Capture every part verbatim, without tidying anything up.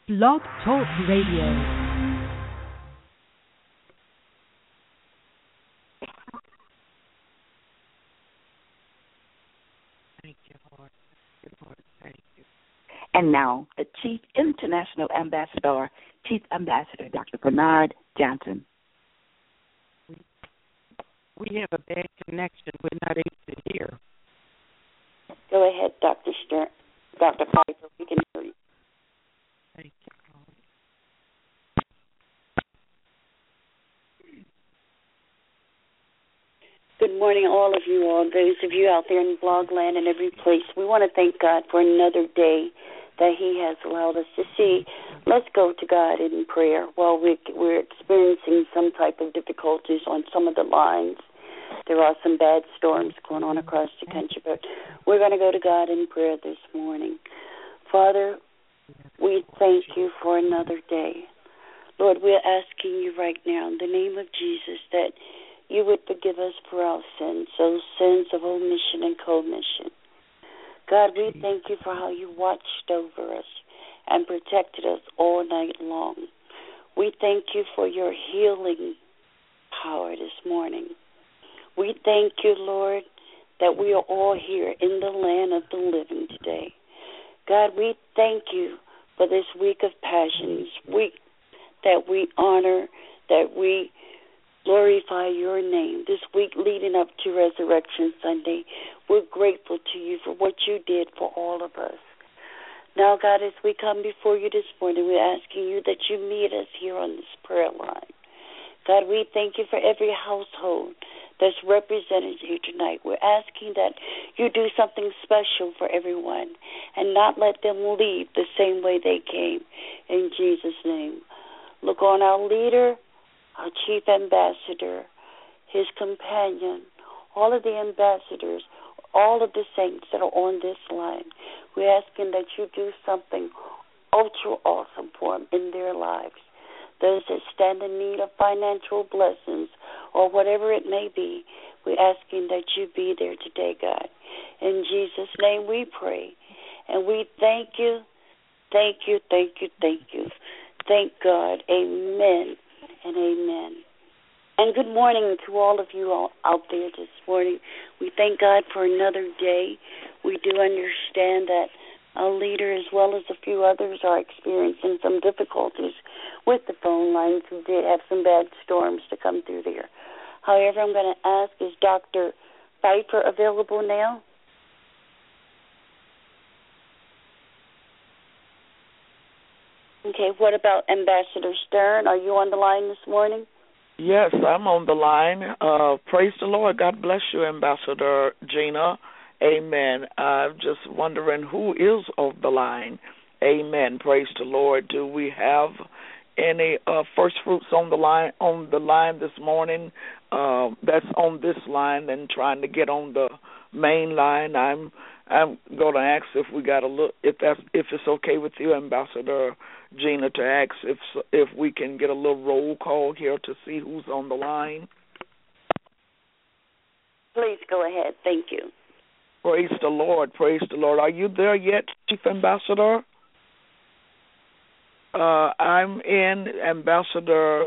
Blog Talk Radio. Thank you, Lord. Thank you, Lord. Thank you. And now, the Chief International Ambassador, Chief Ambassador Doctor Bernard Johnson. We, we have a bad connection. We're not able to hear. Go ahead, Doctor Stern. Doctor Piper, we can hear you. Thank you, Lord. Good morning, all of you, all those of you out there in Blogland and every place. We want to thank God for another day that He has allowed us to see. Let's go to God in prayer while we, we're experiencing some type of difficulties on some of the lines. There are some bad storms going on across the country, but we're going to go to God in prayer this morning. Father, we thank you for another day. Lord, we're asking you right now in the name of Jesus that you would forgive us for our sins, those sins of omission and commission. God, we thank you for how you watched over us and protected us all night long. We thank you for your healing power this morning. We thank you, Lord, that we are all here in the land of the living today. God, we thank you for this week of passions, week that we honor, that we glorify your name. This week leading up to Resurrection Sunday, we're grateful to you for what you did for all of us. Now, God, as we come before you this morning, we're asking you that you meet us here on this prayer line. God, we thank you for every household that's represented here tonight. We're asking that you do something special for everyone and not let them leave the same way they came. In Jesus' name. Look on our leader, our chief ambassador, his companion, all of the ambassadors, all of the saints that are on this line. We're asking that you do something ultra awesome for them in their lives. Those that stand in need of financial blessings or whatever it may be, we're asking that you be there today, God. In Jesus' name we pray. And we thank you, thank you, thank you, thank you. Thank God. Amen and amen. And good morning to all of you all out there this morning. We thank God for another day. We do understand that our leader, as well as a few others, are experiencing some difficulties with the phone lines. We did have some bad storms to come through there. However, I'm going to ask, is Doctor Pfeiffer available now? Okay, what about Ambassador Stern? Are you on the line this morning? Yes, I'm on the line. Uh, praise the Lord. God bless you, Ambassador Gina. Amen. I'm just wondering who is on the line. Amen. Praise the Lord. Do we have any uh, first fruits on the line on the line this morning? Uh, that's on this line and trying to get on the main line. I'm I'm going to ask if we got a look if that's if it's okay with you, Ambassador Gina, to ask if if we can get a little roll call here to see who's on the line. Please go ahead. Thank you. Praise the Lord. Praise the Lord. Are you there yet, Chief Ambassador? Uh, I'm in Ambassador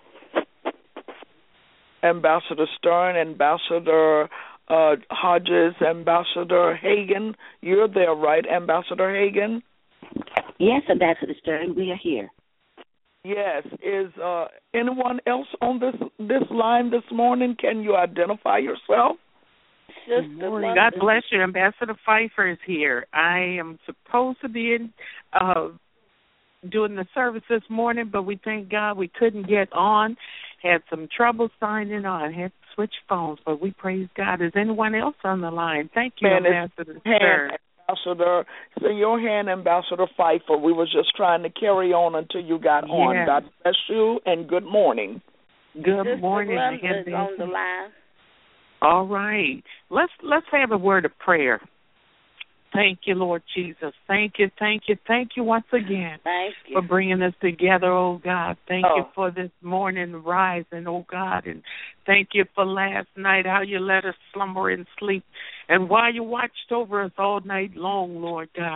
Ambassador Stern, Ambassador uh, Hodges, Ambassador Hagan. You're there, right, Ambassador Hagan? Yes, Ambassador Stern, we are here. Yes. Is uh, anyone else on this this line this morning? Can you identify yourself? God bless you. Ambassador Pfeiffer is here. I am supposed to be in uh, doing the service this morning, but we thank God we couldn't get on. Had some trouble signing on. Had to switch phones, but we praise God. Is anyone else on the line? Thank you, Man, Ambassador. Hand, Ambassador, it's in your hand, Ambassador Pfeiffer. We were just trying to carry on until you got yes. on. God bless you and good morning. Good Sister morning. Glenda is on the line. All right. Let's let's have a word of prayer. Thank you, Lord Jesus. Thank you, thank you, thank you once again Thank you. for bringing us together, oh God. Thank Oh. you for this morning rising, oh God. And thank you for last night, how you let us slumber and sleep. And while you watched over us all night long, Lord God,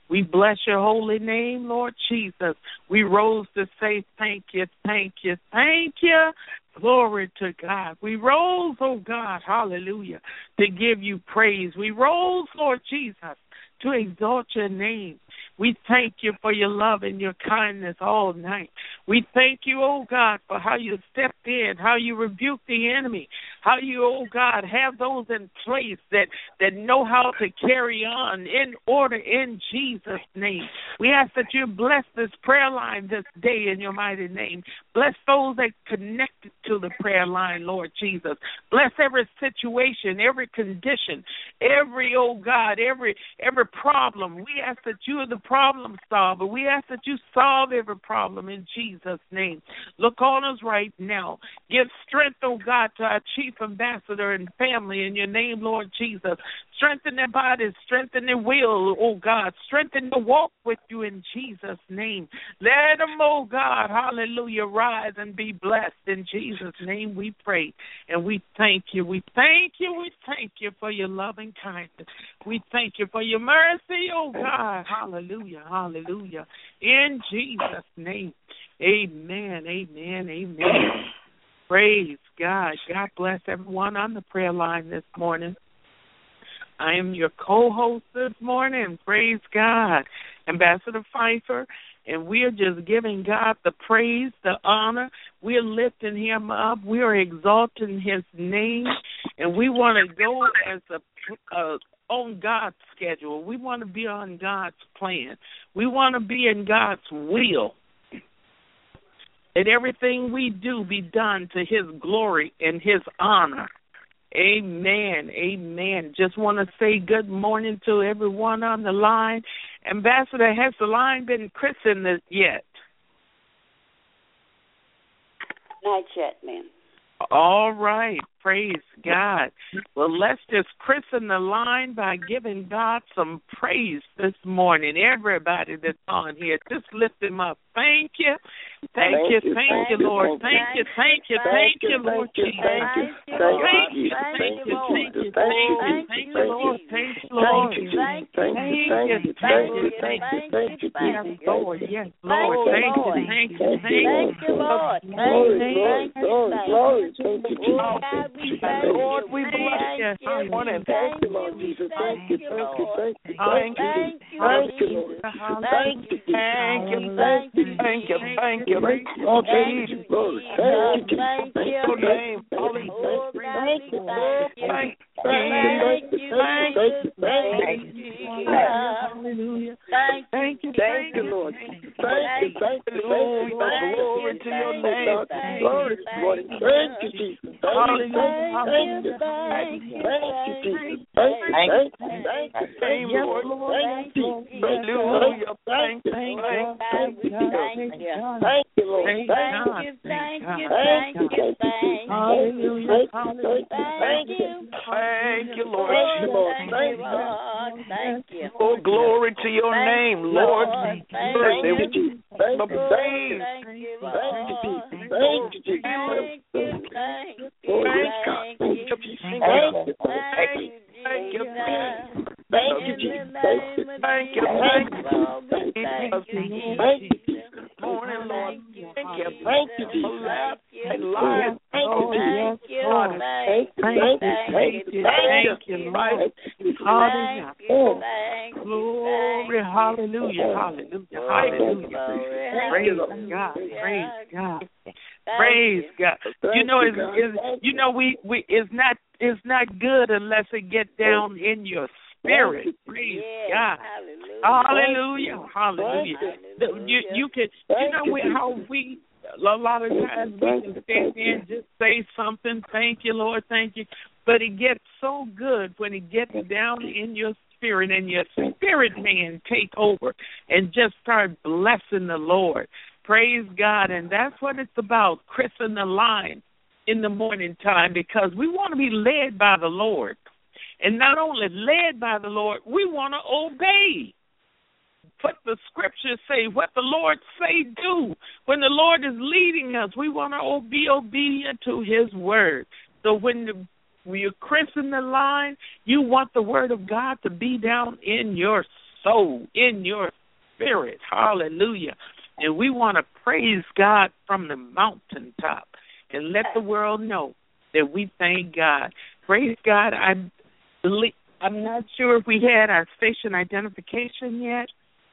We bless your holy name, Lord Jesus. We rose to say thank you, thank you, thank you. Glory to God. We rose, oh God, hallelujah, to give you praise. We rose, Lord Jesus, to exalt your name. We thank you for your love and your kindness all night. We thank you, oh God, for how you stepped in, how you rebuked the enemy, how you, oh God, have those in place that, that know how to carry on in order in Jesus' name. We ask that you bless this prayer line this day in your mighty name. Bless those that connected to the prayer line, Lord Jesus. Bless every situation, every condition, every, oh God, every every problem. We ask that you are the problem solver. We ask that you solve every problem in Jesus' name. Look on us right now. Give strength, oh God, to our chief ambassador and family in your name, Lord Jesus. Strengthen their bodies, strengthen their will, oh God. Strengthen the walk with you in Jesus' name. Let them, oh God, hallelujah, rise and be blessed. In Jesus' name we pray. And we thank you. We thank you. We thank you for your loving kindness. We thank you for your mercy, oh God. Hallelujah, hallelujah. In Jesus' name. Amen, amen, amen. Praise God. God bless everyone on the prayer line this morning. I am your co-host this morning. Praise God. Ambassador Pfeiffer. And we are just giving God the praise, the honor. We are lifting him up. We are exalting his name. And we want to go as a, a on God's schedule. We want to be on God's plan. We want to be in God's will. And everything we do be done to his glory and his honor. Amen. Amen. Just want to say good morning to everyone on the line. Ambassador, has the line been christened yet? Not yet, ma'am. All right. Praise God. Well, let's just christen the line by giving God some praise this morning. Everybody that's on here, just lift him up. Thank you. Thank, thank you. Thank, thank you, Lord. Thank you. Thank you. Thank you, Lord Jesus. Thank you. Thank you. Thank you. Thank you. Thank you, Lord. Thank you, Lord. Thank you. Thank you. Thank you. Thank you. Thank you. Yes, Lord. Yes, Lord. Thank you. Thank you. Thank you, Lord. Glory, glory, glory. Thank you, Jesus. Lord, we bless you. Thank you, Lord Jesus. Thank you. Thank you. Thank you. Thank you. Thank you, Lord. Thank you. Thank you. Thank you. Thank you, thank you, thank you, Lord, thank you, Lord, thank you, thank your name, thank you, thank you, thank you, thank you, thank you, thank you, hallelujah, thank you, thank you, Lord, thank you, thank you, thank you, glory to your name, glory, glory, thank you, Jesus, thank you, thank you, thank you, Jesus, thank you, thank you, thank you, thank you, Lord, thank you, hallelujah, thank you, thank you. Thank you, thank you, thank you, Lord. Thank you, thank you, thank you, thank you, hallelujah, hallelujah, thank you, thank you, Lord, thank you, thank you. Oh, glory to your name, Lord. Thank you, thank you, thank you, thank you, thank you, thank you, thank you, thank you, thank you, thank you, thank you. Thank you, thank you, Jesus. Thank you, thank you, thank you, thank you. Morning, Lord. Thank you, thank you, Jesus. Thank you, thank you, thank you, thank you, thank you, hallelujah, glory, hallelujah, hallelujah, hallelujah. Praise God, praise God. Praise God. You know, it's, it's, you know, we, we it's not it's not good unless it gets down in your spirit. Praise God. Hallelujah. Hallelujah. You you can you know we, how we a lot of times we can stand there and just say something. Thank you, Lord. Thank you. But it gets so good when it gets down in your spirit and your spirit man take over and just start blessing the Lord. Praise God, and that's what it's about, christening the line in the morning time, because we want to be led by the Lord. And not only led by the Lord, we want to obey. What the scriptures say, what the Lord say do. When the Lord is leading us, we want to be obedient to his word. So when the, when you christen the line, you want the word of God to be down in your soul, in your spirit. Hallelujah. And we want to praise God from the mountaintop and let the world know that we thank God. Praise God. I believe, I'm not sure if we had our station identification yet.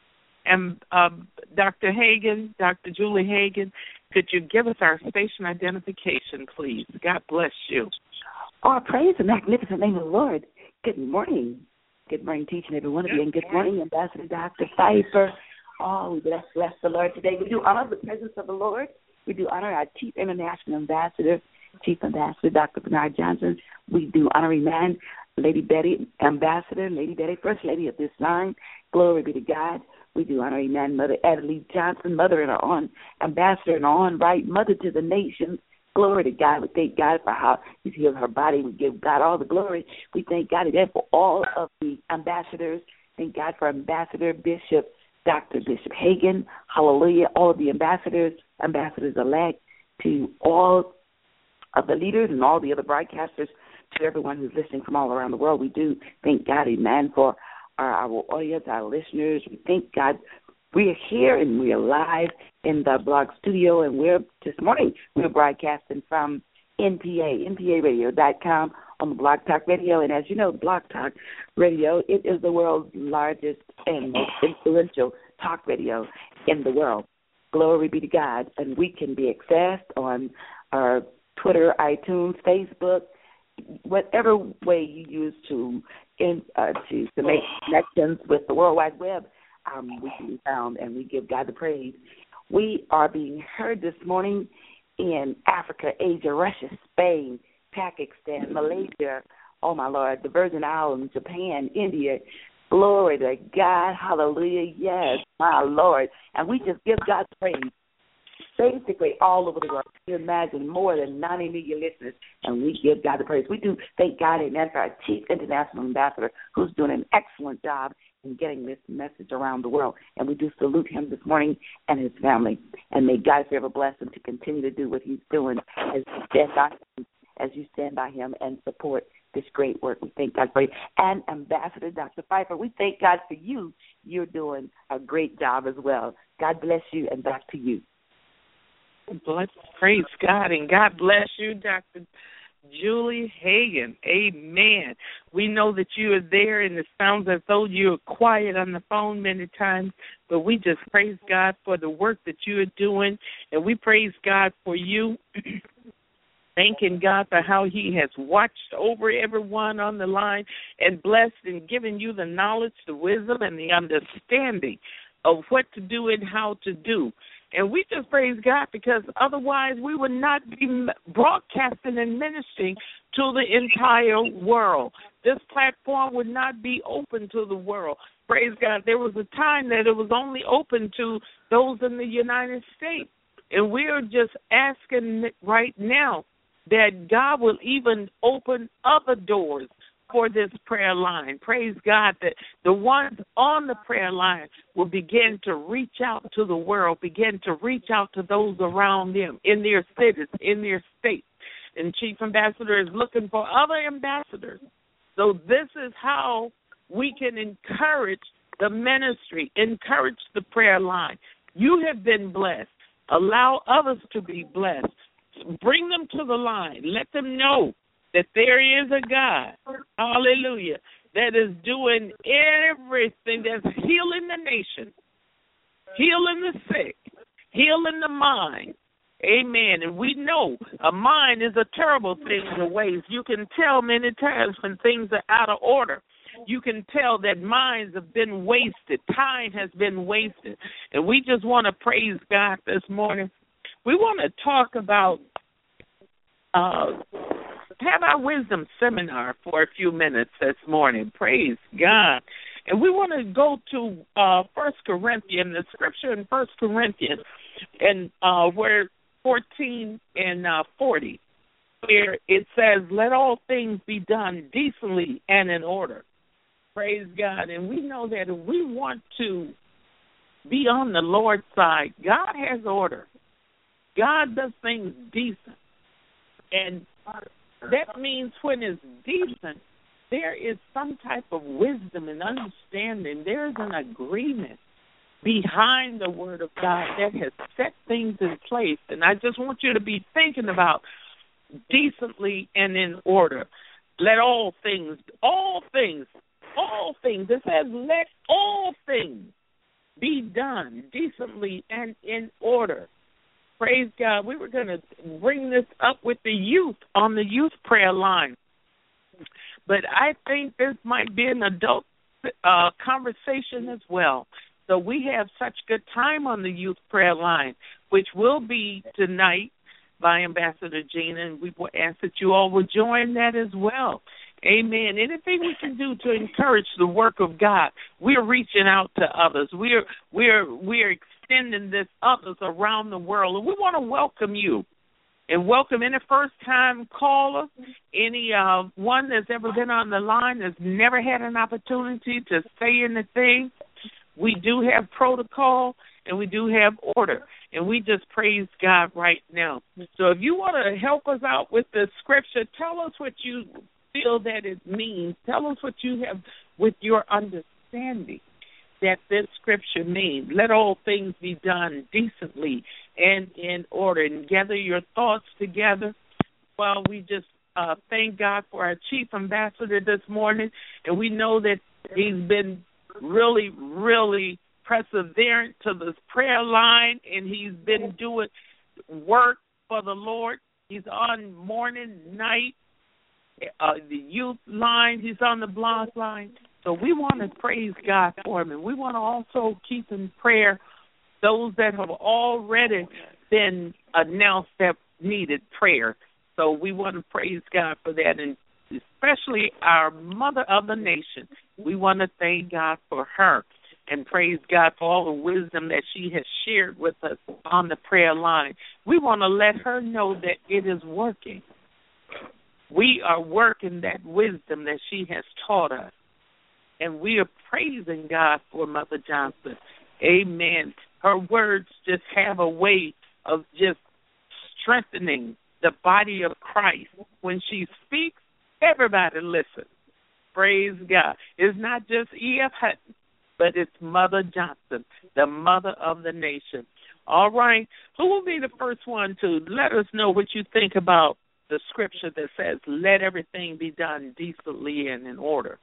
And um, Doctor Hagan, Doctor Julie Hagan, could you give us our station identification, please? God bless you. Oh, praise the magnificent name of the Lord. Good morning. Good morning to each and every one of you. And good morning, Ambassador Doctor Pfeiffer. Oh, we bless, bless the Lord today. We do honor the presence of the Lord. We do honor our Chief International Ambassador, Chief Ambassador Doctor Bernard Johnson. We do honoring man, Lady Betty, Ambassador, Lady Betty, First Lady of this line. Glory be to God. We do honoring man, Mother Adelaide Johnson, Mother in our own Ambassador in our own right, Mother to the nations. Glory to God. We thank God for how He's healed her body. We give God all the glory. We thank God again for all of the ambassadors. Thank God for Ambassador Bishop, Doctor Bishop Hagan. Hallelujah. All of the ambassadors, ambassadors-elect, to all of the leaders and all the other broadcasters, to everyone who's listening from all around the world. We do thank God, amen, for our, our audience, our listeners. We thank God. We are here and we are live in the blog studio, and we're this morning we're broadcasting from N P A, N P A radio dot com on the Blog Talk Radio. And as you know, Blog Talk Radio, it is the world's largest and most influential talk radio in the world. Glory be to God. And we can be accessed on our Twitter, iTunes, Facebook, whatever way you use to in, uh, to, to make connections with the World Wide Web. Um, we can be found, and we give God the praise. We are being heard this morning in Africa, Asia, Russia, Spain, Pakistan, Malaysia, oh my Lord, the Virgin Islands, Japan, India. Glory to God, hallelujah, yes, my Lord. And we just give God praise. Basically all over the world. You imagine more than ninety million listeners, and we give God the praise. We do thank God, amen, for our Chief International Ambassador, who's doing an excellent job in getting this message around the world. And we do salute him this morning and his family. And may God forever bless him to continue to do what he's doing as you stand by him, as you stand by him and support this great work. We thank God for you. And Ambassador Doctor Pfeiffer, we thank God for you. You're doing a great job as well. God bless you, and back to you. Bless, praise God, and God bless you, Doctor Julie Hagan. Amen. We know that you are there, and it sounds as though you're quiet on the phone many times, but we just praise God for the work that you are doing, and we praise God for you, thanking God for how he has watched over everyone on the line and blessed and given you the knowledge, the wisdom, and the understanding of what to do and how to do. And we just praise God, because otherwise we would not be broadcasting and ministering to the entire world. This platform would not be open to the world. Praise God. There was a time that it was only open to those in the United States. And we are just asking right now that God will even open other doors for this prayer line. Praise God that the ones on the prayer line will begin to reach out to the world, begin to reach out to those around them in their cities, in their states. And Chief Ambassador is looking for other ambassadors. So this is how we can encourage the ministry, encourage the prayer line. You have been blessed. Allow others to be blessed. Bring them to the line. Let them know that there is a God, hallelujah, that is doing everything, that's healing the nation, healing the sick, healing the mind. Amen. And we know a mind is a terrible thing in ways. You can tell many times when things are out of order. You can tell that minds have been wasted. Time has been wasted. And we just want to praise God this morning. We want to talk about uh have our wisdom seminar for a few minutes this morning. Praise God. And we want to go to uh, First Corinthians, the scripture in First Corinthians, and uh, where fourteen and uh, forty, where it says, let all things be done decently and in order. Praise God. And we know that if we want to be on the Lord's side, God has order. God does things decent. And that means when it's decent, there is some type of wisdom and understanding. There is an agreement behind the Word of God that has set things in place. And I just want you to be thinking about decently and in order. Let all things, all things, all things, it says let all things be done decently and in order. Praise God. We were going to bring this up with the youth on the youth prayer line. But I think this might be an adult uh, conversation as well. So we have such good time on the youth prayer line, which will be tonight by Ambassador Gina, and we will ask that you all will join that as well. Amen. Anything we can do to encourage the work of God, we're reaching out to others. We're we're we're extending this others around the world, and we want to welcome you. And welcome any first-time caller, any uh, one that's ever been on the line that's never had an opportunity to say anything. We do have protocol, and we do have order, and we just praise God right now. So if you want to help us out with the scripture, tell us what you feel that it means. Tell us what you have with your understanding that this scripture means. Let all things be done decently and in order, and gather your thoughts together. Well, we just uh, thank God for our chief ambassador this morning, and we know that he's been really, really perseverant to this prayer line, and he's been doing work for the Lord. He's on morning, night, uh, the youth line. He's on the blog line. So we want to praise God for him, and we want to also keep in prayer those that have already been announced that needed prayer. So we want to praise God for that, and especially our mother of the nation. We want to thank God for her and praise God for all the wisdom that she has shared with us on the prayer line. We want to let her know that it is working. We are working that wisdom that she has taught us, and we are praising God for Mother Johnson. Amen. Her words just have a way of just strengthening the body of Christ. When she speaks, everybody listens. Praise God. It's not just E F. Hutton, but it's Mother Johnson, the mother of the nation. All right. Who will be the first one to let us know what you think about the scripture that says, let everything be done decently and in order?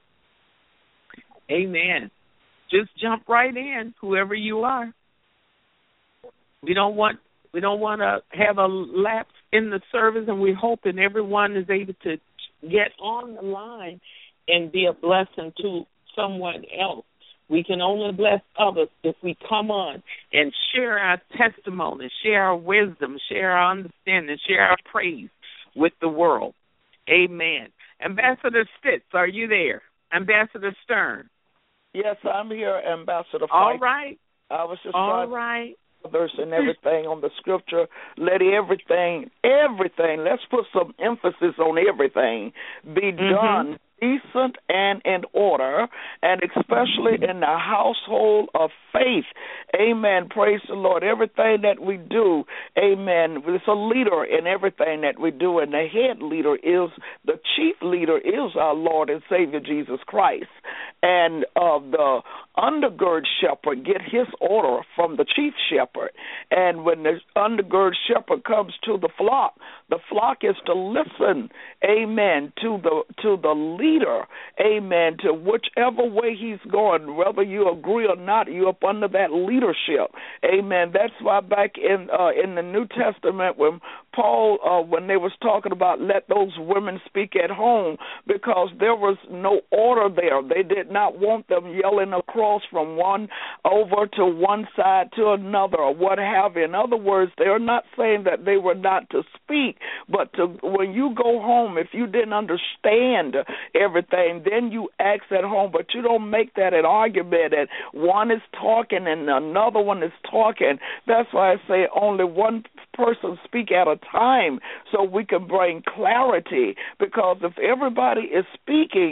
Amen. Just jump right in, whoever you are. We don't want we don't want to have a lapse in the service, and we're hoping everyone is able to get on the line and be a blessing to someone else. We can only bless others if we come on and share our testimony, share our wisdom, share our understanding, share our praise with the world. Amen. Ambassador Stitz, are you there? Ambassador Stern. Yes, I'm here, Ambassador Fife. All right. I was just All right. Verse and everything on the scripture. Let everything, everything, let's put some emphasis on everything, be mm-hmm. done decent and in order, and especially in the household of faith. Amen. Praise the Lord. Everything that we do, amen, there's a leader in everything that we do, and the head leader is, the chief leader is our Lord and Savior Jesus Christ. And uh, the undergird shepherd get his order from the chief shepherd. And when the undergird shepherd comes to the flock, the flock is to listen, amen, to the to the leader, amen, to whichever way he's going, whether you agree or not, you're up under that leadership, amen. That's why back in uh, in the New Testament, when Paul, uh, when they was talking about let those women speak at home, because there was no order there. They did not want them yelling across from one over to one side to another or what have you. In other words, they're not saying that they were not to speak, but to, when you go home, if you didn't understand everything, then you ask at home, but you don't make that an argument that one is talking and another one is talking. That's why I say only one person speak at a time so we can bring clarity, because if everybody is speaking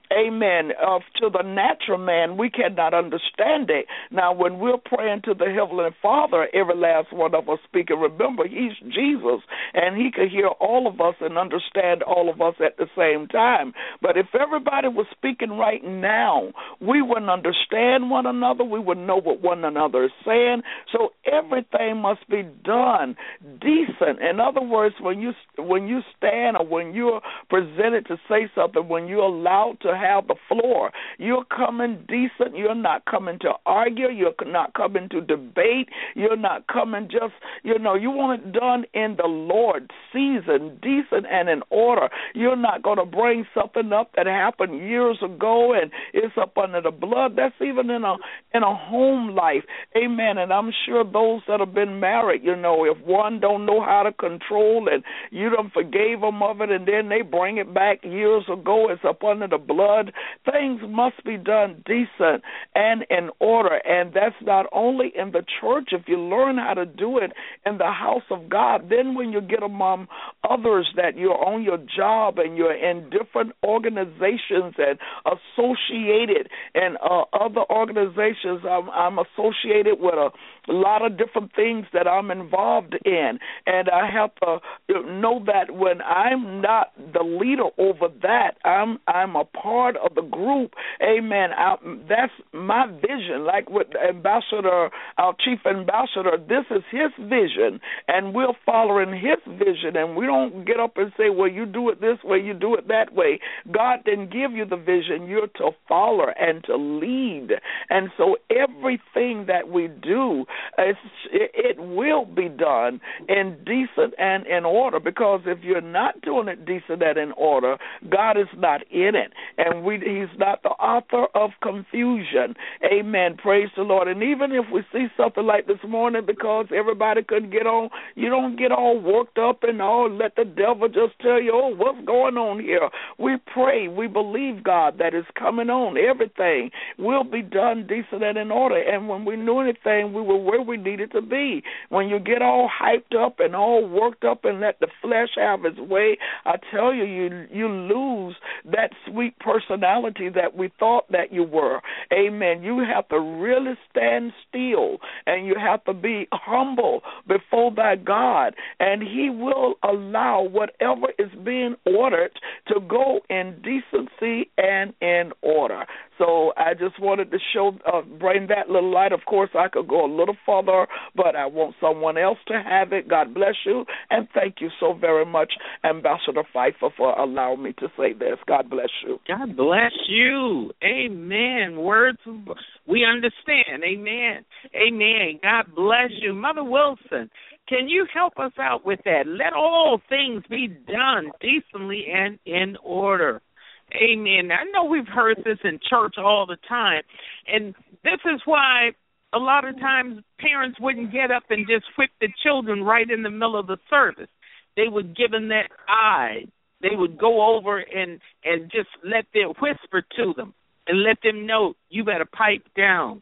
amen, uh, to the natural man, we cannot understand it. Now, when we're praying to the Heavenly Father, every last one of us speaking, remember, he's Jesus, and he could hear all of us and understand all of us at the same time. But if everybody was speaking right now, we wouldn't understand one another. We wouldn't know what one another is saying. So everything must be done decent. In other words, when you when you stand or when you're presented to say something, when you're allowed to have the floor, you're coming decent. You're not coming to argue. You're not coming to debate. You're not coming just, you know, you want it done in the Lord's season, decent and in order. You're not going to bring something up that happened years ago and it's up under the blood. That's even in a in a home life. Amen. And I'm sure those that have been married, you know, if one don't know how to control and you done forgave them of it and then they bring it back years ago, it's up under the blood. Things must be done decent and in order. And that's not only in the church. If you learn how to do it in the house of God, then when you get among others that you're on your job and you're in different organizations and associated and uh, other organizations, I'm, I'm associated with a lot of different things that I'm involved in. And I have to know that when I'm not the leader over that, I'm I'm a part of the group. Amen. I, that's my vision. Like with Ambassador, our chief ambassador, this is his vision, and we're following his vision. And we don't get up and say, well, you do it this way, you do it that way. God didn't give you the vision. You're to follow and to lead. And so everything that we do, it's, it will be done in decent and in order, because if you're not doing it decent and in order, God is not in it. And we, he's not the author of confusion. Amen. Praise the Lord. And even if we see something like this morning, because everybody couldn't get on, you don't get all worked up and all let the devil just tell you, oh, what's going on here? We pray, we believe, God, that is coming on. Everything will be done decent and in order. And when we knew anything, we were where we needed to be. When you get all hyped up and all worked up and let the flesh have its way, I tell you, you you lose that sweet personality that we thought that you were. Amen. You have to really stand still and you have to be humble before thy God, and he will allow whatever is being ordered to go in decency and in order. So I just wanted to show, uh, bring that little light. Of course, I could go a little further, but I want someone else to have it. God bless you, and thank you so very much, Ambassador Pfeiffer, for allowing me to say this. God bless you. God bless you. Amen. Words we understand. Amen. Amen. God bless you. Mother Wilson, can you help us out with that? Let all things be done decently and in order. Amen. I know we've heard this in church all the time, and this is why a lot of times parents wouldn't get up and just whip the children right in the middle of the service. They would give them that eye. They would go over and, and just let them whisper to them and let them know, you better pipe down.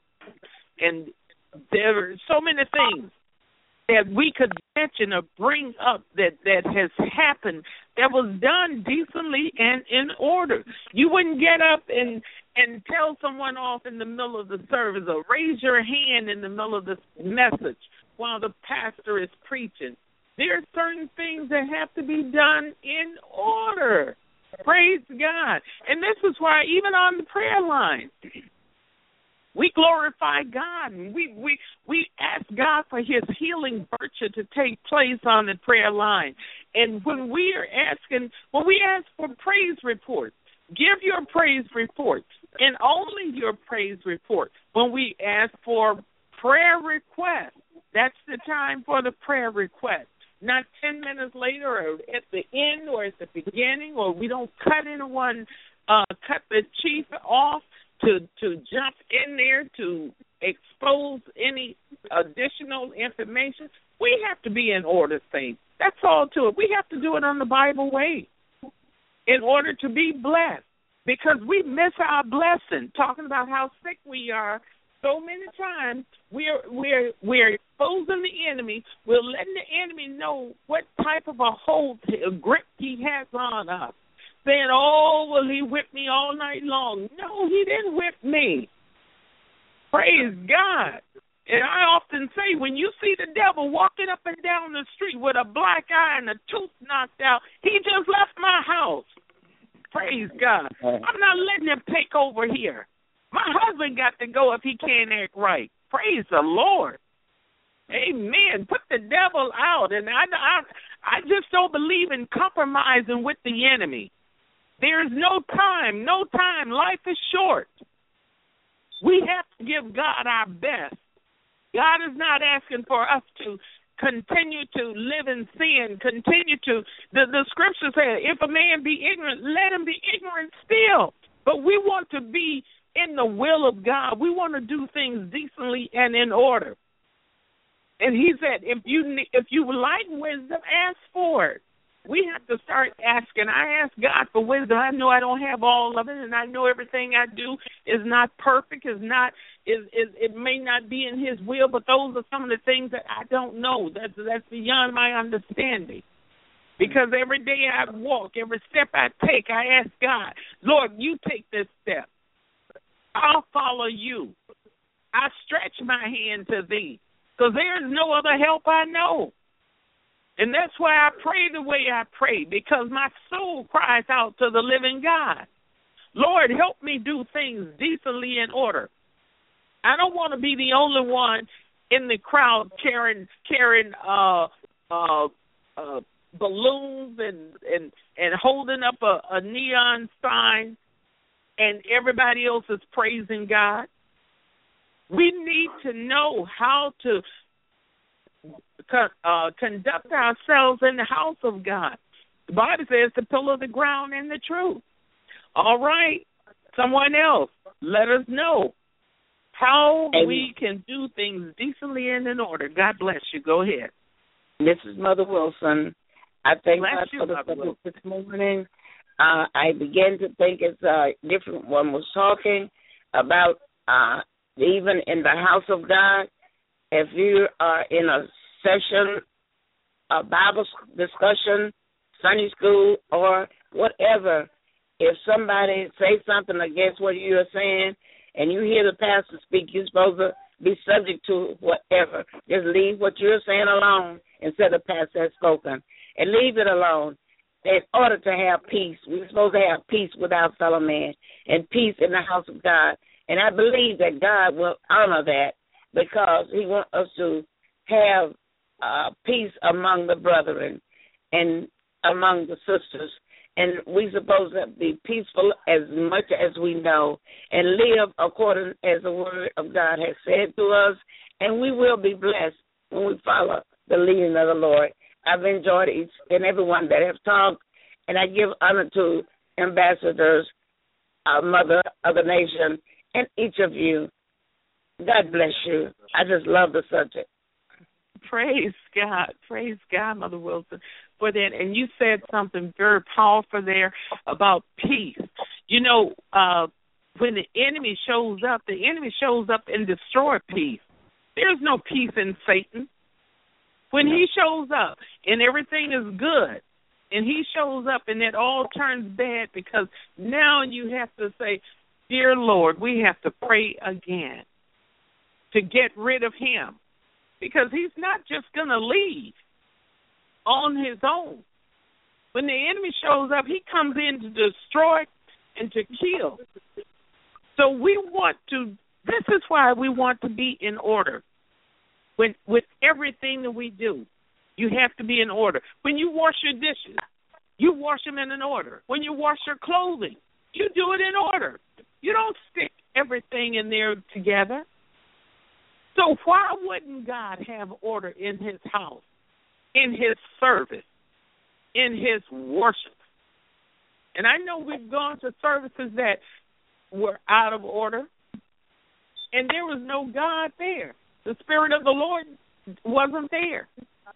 And there are so many things that we could mention or bring up that, that has happened that was done decently and in order. You wouldn't get up and, and tell someone off in the middle of the service or raise your hand in the middle of the message while the pastor is preaching. There are certain things that have to be done in order. Praise God. And this is why even on the prayer line, we glorify God, and we, we we ask God for his healing virtue to take place on the prayer line. And when we are asking, when we ask for praise reports, give your praise reports, and only your praise report. When we ask for prayer requests, that's the time for the prayer request. Not ten minutes later or at the end or at the beginning, or we don't cut anyone, uh, cut the chief off to to jump in there to expose any additional information. We have to be in order, saints. That's all to it. We have to do it on the Bible way in order to be blessed, because we miss our blessing. Talking about how sick we are so many times, we're we're we're exposing the enemy. We're letting the enemy know what type of a hold, a grip he has on us. saying, oh, well, he whipped me all night long. No, he didn't whip me. Praise God. And I often say, when you see the devil walking up and down the street with a black eye and a tooth knocked out, he just left my house. Praise God. I'm not letting him take over here. My husband got to go if he can't act right. Praise the Lord. Amen. Put the devil out. And I, I, I just don't believe in compromising with the enemy. There's no time, no time. Life is short. We have to give God our best. God is not asking for us to continue to live in sin, continue to, the, the scripture says, if a man be ignorant, let him be ignorant still. But we want to be in the will of God. We want to do things decently and in order. And he said, if you if you like wisdom, ask for it. We have to start asking. I ask God for wisdom. I know I don't have all of it, and I know everything I do is not perfect, is not is, is it may not be in his will, but those are some of the things that I don't know. That's that's beyond my understanding. Because every day I walk, every step I take, I ask God, Lord, you take this step. I'll follow you. I stretch my hand to thee, because there is no other help I know. And that's why I pray the way I pray, because my soul cries out to the living God. Lord, help me do things decently in order. I don't want to be the only one in the crowd carrying carrying uh, uh, uh, balloons and, and, and holding up a, a neon sign, and everybody else is praising God. We need to know how to Uh, conduct ourselves in the house of God. The Bible says to pillar the ground in the truth. All right, someone else, let us know how Amen. We can do things decently and in order. God bless you. Go ahead. This is Mother Wilson. I thank bless God you, for the Mother subject this morning. Uh, I began to think as a different one was talking about uh, even in the house of God, if you are in a session, a Bible discussion, Sunday school, or whatever, if somebody says something against what you're saying and you hear the pastor speak, you're supposed to be subject to whatever. Just leave what you're saying alone instead of the pastor has spoken, and leave it alone in order to have peace. We're supposed to have peace with our fellow man and peace in the house of God. And I believe that God will honor that, because he wants us to have uh, peace among the brethren and among the sisters. And we're supposed to be peaceful as much as we know and live according as the word of God has said to us. And we will be blessed when we follow the leading of the Lord. I've enjoyed each and every one that have talked, and I give honor to ambassadors, uh, Mother of the Nation, and each of you. God bless you. I just love the subject. Praise God. Praise God, Mother Wilson, for that. And you said something very powerful there about peace. You know, uh, when the enemy shows up, the enemy shows up and destroys peace. There's no peace in Satan. When he shows up and everything is good, and he shows up and it all turns bad, because now you have to say, dear Lord, we have to pray again to get rid of him, because he's not just going to leave on his own. When the enemy shows up, he comes in to destroy and to kill. So we want to, this is why we want to be in order. When, with everything that we do, you have to be in order. When you wash your dishes, you wash them in an order. When you wash your clothing, you do it in order. You don't stick everything in there together. So why wouldn't God have order in his house, in his service, in his worship? And I know we've gone to services that were out of order, and there was no God there. The Spirit of the Lord wasn't there.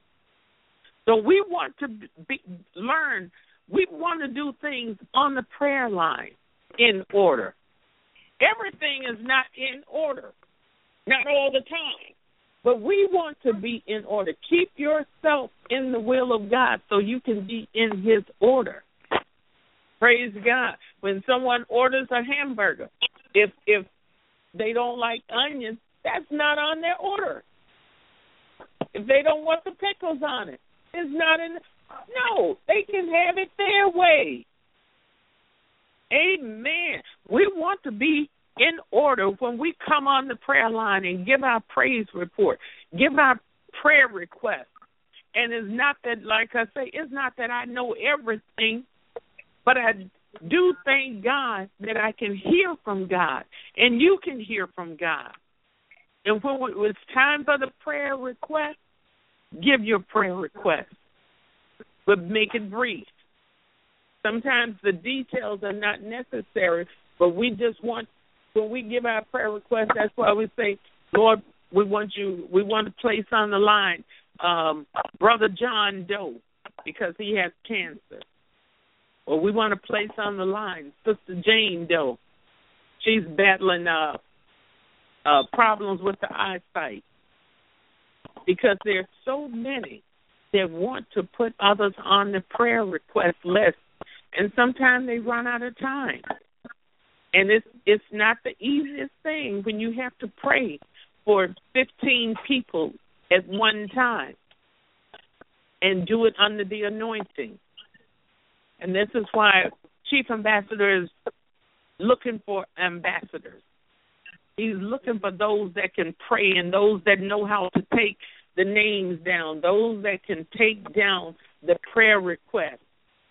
So we want to be, learn, we want to do things on the prayer line in order. Everything is not in order, not all the time, but we want to be in order. Keep yourself in the will of God so you can be in his order. Praise God. When someone orders a hamburger, if if they don't like onions, that's not on their order. If they don't want the pickles on it, it's not in. No, they can have it their way. Amen. We want to be in order when we come on the prayer line and give our praise report, give our prayer request. And it's not that, like I say, it's not that I know everything, but I do thank God that I can hear from God, and you can hear from God. And when it's time for the prayer request, give your prayer request, but make it brief. Sometimes the details are not necessary, but we just want, when we give our prayer request, that's why we say, Lord, we want you, we want to place on the line um, Brother John Doe because he has cancer. Or we want to place on the line Sister Jane Doe. She's battling uh, uh, problems with the eyesight. Because there's so many that want to put others on the prayer request list, and sometimes they run out of time. And it's it's not the easiest thing when you have to pray for fifteen people at one time and do it under the anointing. And this is why Chief Ambassador is looking for ambassadors. He's looking for those that can pray and those that know how to take the names down, those that can take down the prayer request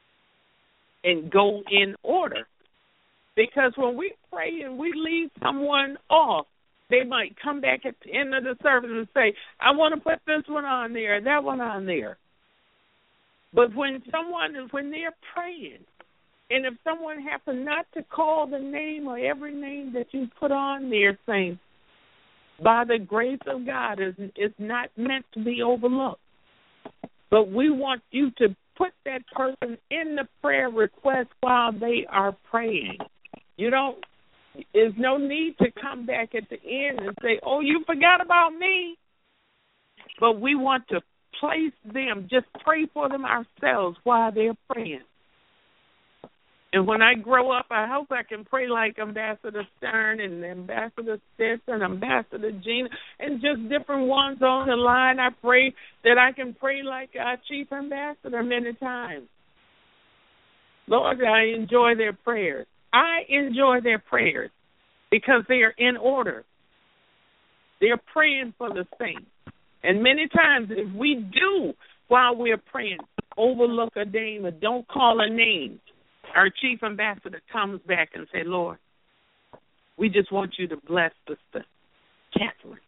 and go in order. Because when we pray and we leave someone off, they might come back at the end of the service and say, I want to put this one on there, that one on there. But when someone is, when they're praying, and if someone happens not to call the name or every name that you put on there, saying, by the grace of God, is is not meant to be overlooked. But we want you to put that person in the prayer request while they are praying. You don't, there's no need to come back at the end and say, oh, you forgot about me. But we want to place them, just pray for them ourselves while they're praying. And when I grow up, I hope I can pray like Ambassador Stern and Ambassador Stitz and Ambassador Gina and just different ones on the line. I pray that I can pray like our Chief Ambassador many times. Lord, I enjoy their prayers. I enjoy their prayers because they are in order. They're praying for the saints. And many times if we do, while we're praying, overlook a name or don't call a name, our Chief Ambassador comes back and say, Lord, we just want you to bless Sister Catherine.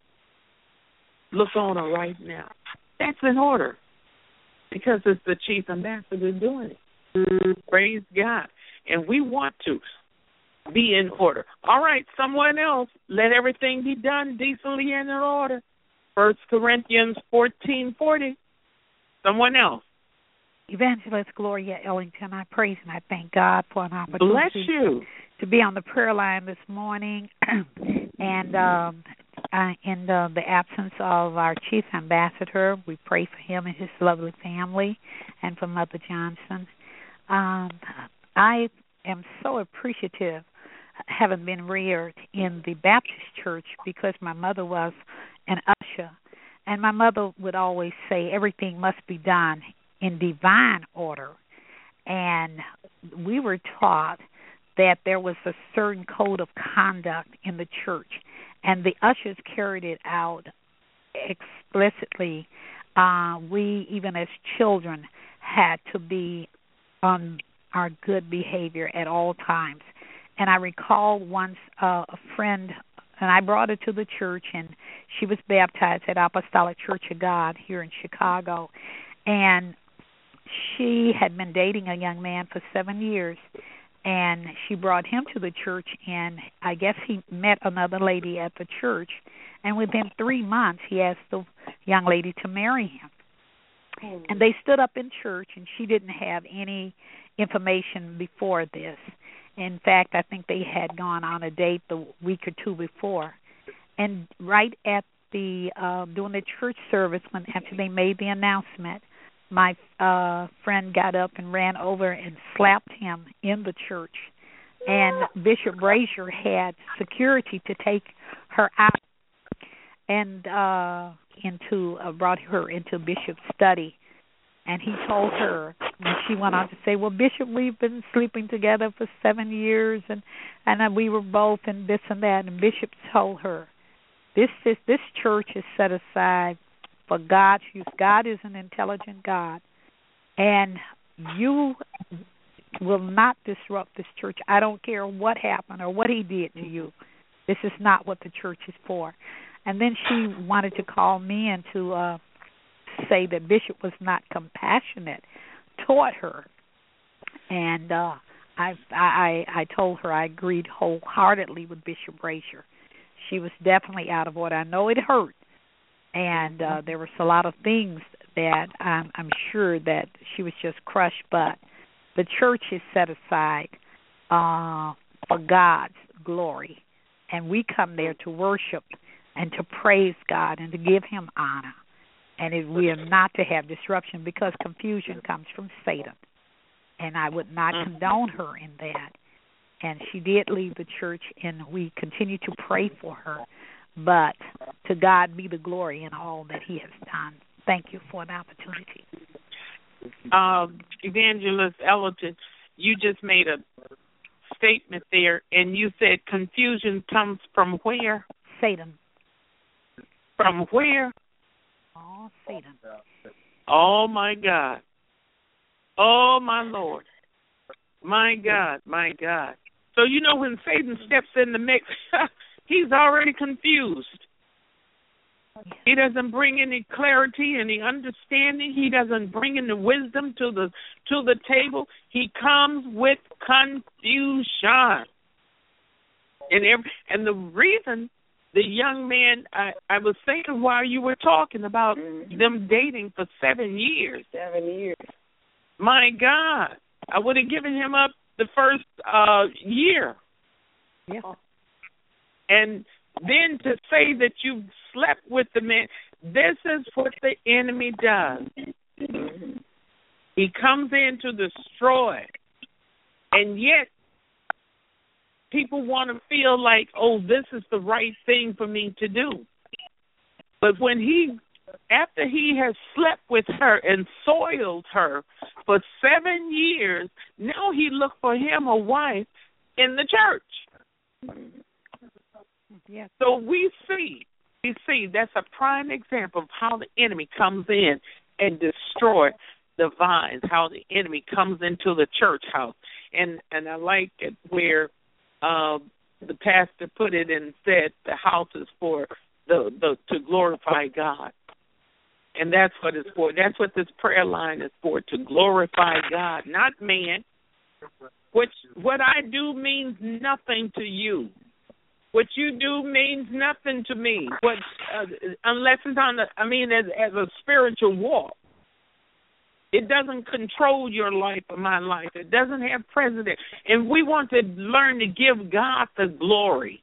Look on her right now. That's in order because it's the Chief Ambassador doing it. Praise God. And we want to be in order. All right, someone else, let everything be done decently and in order. First Corinthians fourteen forty. Someone else. Evangelist Gloria Ellington, I praise and I thank God for an opportunity Bless you. to be on the prayer line this morning. and um, I, in the, the absence of our Chief Ambassador, we pray for him and his lovely family and for Mother Johnson. Um, I am so appreciative having been reared in the Baptist church because my mother was an usher. And my mother would always say everything must be done in divine order. And we were taught that there was a certain code of conduct in the church, and the ushers carried it out explicitly. Uh, we, even as children, had to be on our good behavior at all times. And I recall once uh, a friend, and I brought her to the church, and she was baptized at Apostolic Church of God here in Chicago. And she had been dating a young man for seven years, and she brought him to the church, and I guess he met another lady at the church, and within three months he asked the young lady to marry him. Mm-hmm. And they stood up in church, and she didn't have any information before this. In fact, I think they had gone on a date the week or two before. And right at the, uh, during the church service, when after they made the announcement, my uh, friend got up and ran over and slapped him in the church. And Bishop Brazier had security to take her out and uh, into uh, brought her into Bishop's study. And he told her, and she went on to say, well, Bishop, we've been sleeping together for seven years, and and we were both and this and that. And Bishop told her, this is, this church is set aside for God's use. God is an intelligent God, and you will not disrupt this church. I don't care what happened or what he did to you. This is not what the church is for. And then she wanted to call me and to uh, say that Bishop was not compassionate toward her. And uh, I, I, I told her I agreed wholeheartedly with Bishop Brazier. She was definitely out of order. I know it hurt. And uh, there was a lot of things that I'm, I'm sure that she was just crushed, but the church is set aside uh, for God's glory, and we come there to worship and to praise God and to give him honor. And it, we are not to have disruption, because confusion comes from Satan, and I would not condone her in that. And she did leave the church, and we continue to pray for her. But to God be the glory in all that he has done. Thank you for the opportunity. Um, Evangelist Ellerton, you just made a statement there, and you said confusion comes from where? Satan. From where? Oh, Satan. Oh, my God. Oh, my Lord. My God, my God. So, you know, when Satan steps in the mix, he's already confused. He doesn't bring any clarity, any understanding. He doesn't bring any wisdom to the to the table. He comes with confusion. And every, and the reason the young man, I, I was thinking while you were talking about mm-hmm. them dating for seven years. Seven years. My God, I would have given him up the first uh, year. Yeah. And then to say that you slept with the man, this is what the enemy does. He comes in to destroy. And yet, people want to feel like, oh, this is the right thing for me to do. But when he, after he has slept with her and soiled her for seven years, now he looked for him a wife in the church. Yes. So we see, we see that's a prime example of how the enemy comes in and destroys the vines, how the enemy comes into the church house. And and I like it where uh, the pastor put it and said the house is for the, the to glorify God. And that's what it's for. That's what this prayer line is for, to glorify God, not man. Which what I do means nothing to you. What you do means nothing to me. What uh, unless it's on the, I mean, as, as a spiritual walk. It doesn't control your life or my life. It doesn't have precedent. And we want to learn to give God the glory.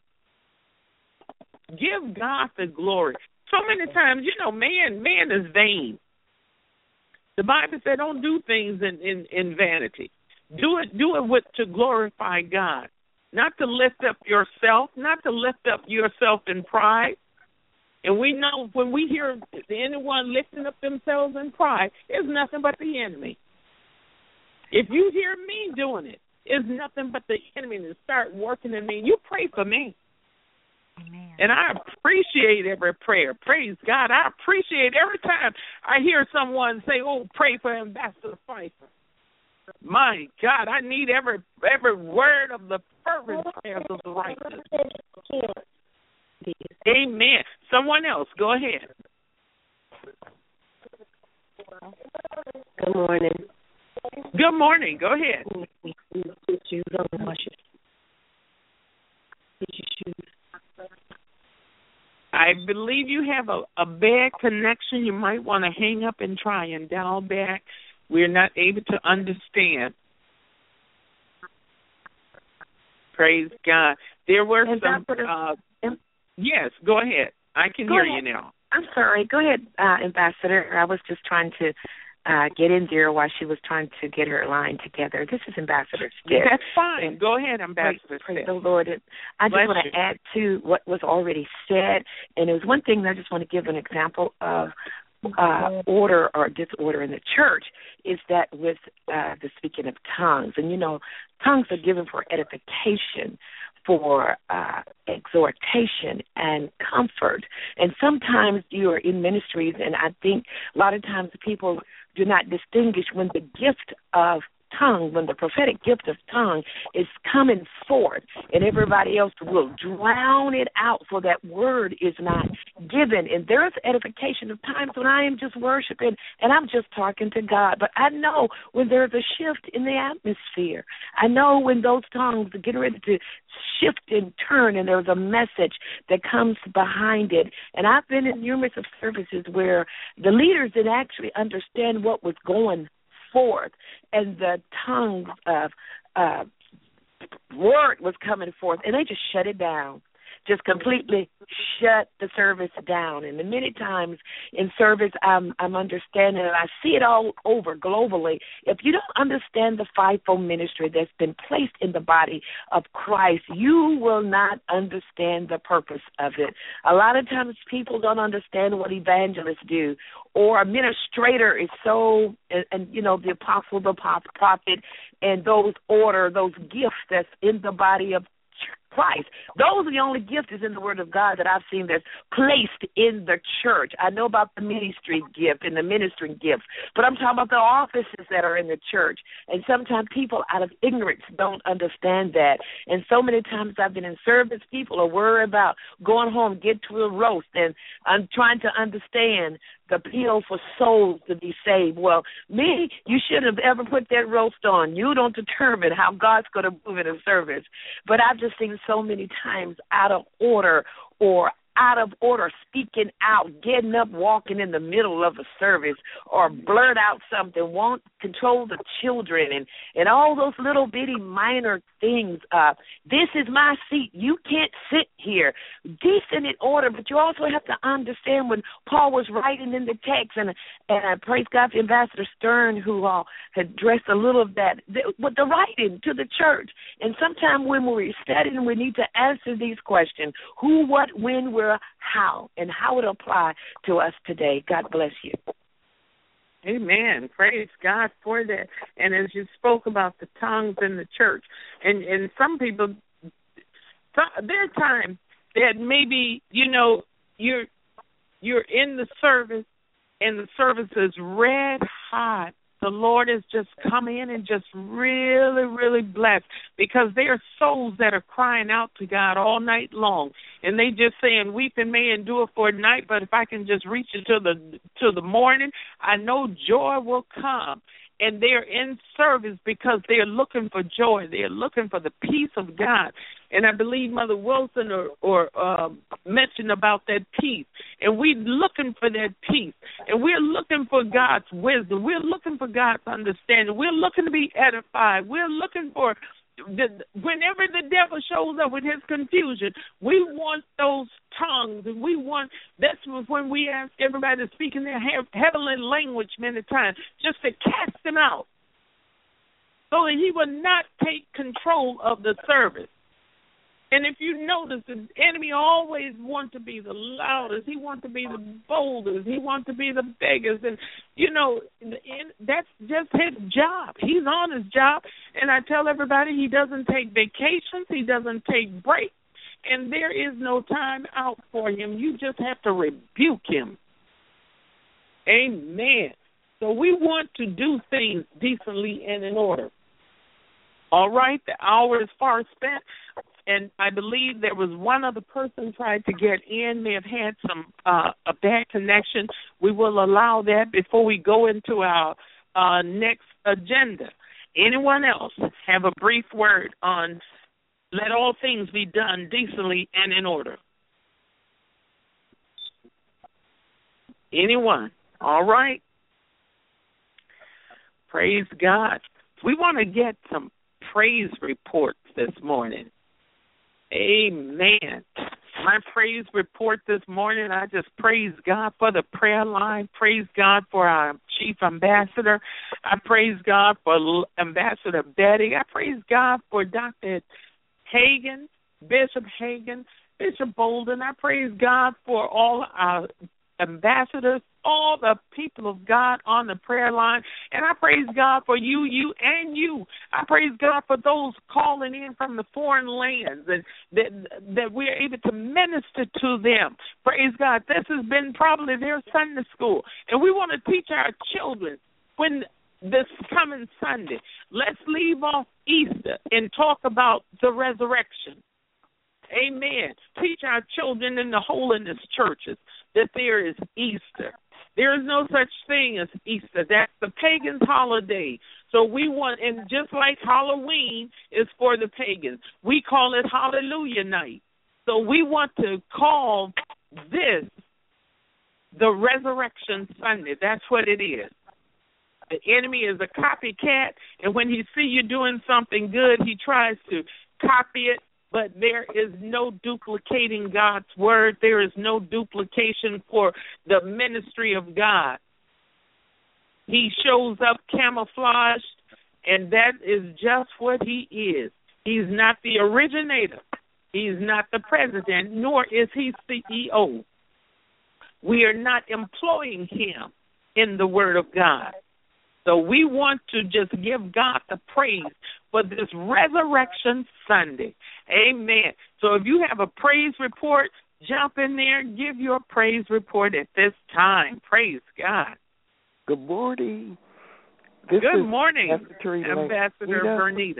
Give God the glory. So many times, you know, man, man is vain. The Bible said, don't do things in, in, in vanity. Do it, do it with to glorify God. Not to lift up yourself, not to lift up yourself in pride. And we know when we hear anyone lifting up themselves in pride, it's nothing but the enemy. If you hear me doing it, it's nothing but the enemy to start working in me. You pray for me. Amen. And I appreciate every prayer. Praise God. I appreciate every time I hear someone say, oh, pray for Ambassador Pfeiffer. My God, I need every every word of the fervent prayers of the righteous. Amen. Someone else, go ahead. Good morning. Good morning. Go ahead. Put shoes on and wash your, put your shoes. I believe you have a, a bad connection. You might want to hang up and try and dial back. We're not able to understand. Praise God. There were some... Uh, yes, go ahead. I can go hear ahead. you now. I'm sorry. Go ahead, uh, Ambassador. I was just trying to uh, get in there while she was trying to get her line together. This is Ambassador Stitt. That's fine. Go ahead, Ambassador Stitt. Praise the Lord. I just Bless want you. to add to what was already said, and it was one thing that I just want to give an example of uh, order or disorder in the church is that with uh, the speaking of tongues. And, you know, tongues are given for edification, for uh, exhortation and comfort. And sometimes you are in ministries, and I think a lot of times people do not distinguish when the gift of tongue, when the prophetic gift of tongue is coming forth, and everybody else will drown it out so that word is not given. And there's edification of times when I am just worshiping and I'm just talking to God. But I know when there's a shift in the atmosphere. I know when those tongues are getting ready to shift and turn, and there's a message that comes behind it. And I've been in numerous of services where the leaders didn't actually understand what was going forth, and the tongue of uh, word was coming forth, and they just shut it down, just completely shut the service down. And many times in service, I'm, I'm understanding, and I see it all over globally. If you don't understand the fivefold ministry that's been placed in the body of Christ, you will not understand the purpose of it. A lot of times people don't understand what evangelists do, or administrator is so, and, and you know, the apostle, the prophet, and those order, those gifts that's in the body of Christ. Those are the only gifts in the Word of God that I've seen that's placed in the church. I know about the ministry gift and the ministering gifts, but I'm talking about the offices that are in the church. And sometimes people out of ignorance don't understand that. And so many times I've been in service, people are worried about going home, get to a roast, and I'm trying to understand the appeal for souls to be saved. Well, me, you shouldn't have ever put that roast on. You don't determine how God's going to move in a service. But I've just seen so many times out of order or out of order, speaking out, getting up, walking in the middle of a service, or blurt out something, won't control the children, and, and all those little bitty minor things. Uh, this is my seat. You can't sit here. Decent in order, but you also have to understand when Paul was writing in the text, and, and I praise God for Ambassador Stern, who uh, had addressed a little of that, the, with the writing to the church. And sometimes when we're studying, we need to answer these questions: who, what, when, where, how, and how it apply to us today. God bless you. Amen. Praise God for that. And as you spoke about the tongues in the church, and, and some people, there are times that maybe, you know, you're you're in the service and the service is red hot. The Lord has just come in and just really, really blessed, because there are souls that are crying out to God all night long, and they just saying, weeping may endure for a night, but if I can just reach it to the to the morning, I know joy will come. And they're in service because they're looking for joy. They're looking for the peace of God. And I believe Mother Wilson or, or uh, mentioned about that peace. And we're looking for that peace. And we're looking for God's wisdom. We're looking for God's understanding. We're looking to be edified. We're looking for, the, whenever the devil shows up with his confusion, we want those tongues. And we want, that's when we ask everybody to speak in their heavenly language many times, just to cast him out, so that he will not take control of the service. And if you notice, the enemy always wants to be the loudest. He wants to be the boldest. He wants to be the biggest. And, you know, that's just his job. He's on his job. And I tell everybody, he doesn't take vacations. He doesn't take breaks. And there is no time out for him. You just have to rebuke him. Amen. So we want to do things decently and in order. All right, the hour is far spent. And I believe there was one other person tried to get in, may have had some uh, a bad connection. We will allow that before we go into our uh, next agenda. Anyone else have a brief word on let all things be done decently and in order? Anyone? All right. Praise God. We want to get some praise reports this morning. Amen. my praise report this morning, I just praise God for the prayer line. Praise God for our chief ambassador. I praise God for Ambassador Betty. I praise God for Doctor Hagan, Bishop Hagan, Bishop Bolden. I praise God for all our ambassadors, all the people of God on the prayer line. And I praise God for you, you, and you. I praise God for those calling in from the foreign lands and that that we're able to minister to them. Praise God. This has been probably their Sunday school. And we want to teach our children when this coming Sunday, let's leave off Easter and talk about the resurrection. Amen. Teach our children in the holiness churches that there is Easter. There is no such thing as Easter. That's the pagans' holiday. So we want, and just like Halloween is for the pagans, we call it Hallelujah Night. So we want to call this the Resurrection Sunday. That's what it is. The enemy is a copycat, and when he see you doing something good, he tries to copy it. But there is no duplicating God's word. There is no duplication for the ministry of God. He shows up camouflaged, and that is just what he is. He's not the originator. He's not the president, nor is he C E O. We are not employing him in the word of God. So we want to just give God the praise for this Resurrection Sunday. Amen. So if you have a praise report, jump in there, give your praise report at this time. Praise God. Good morning. This Good is morning, Ambassador, Ambassador Bernita.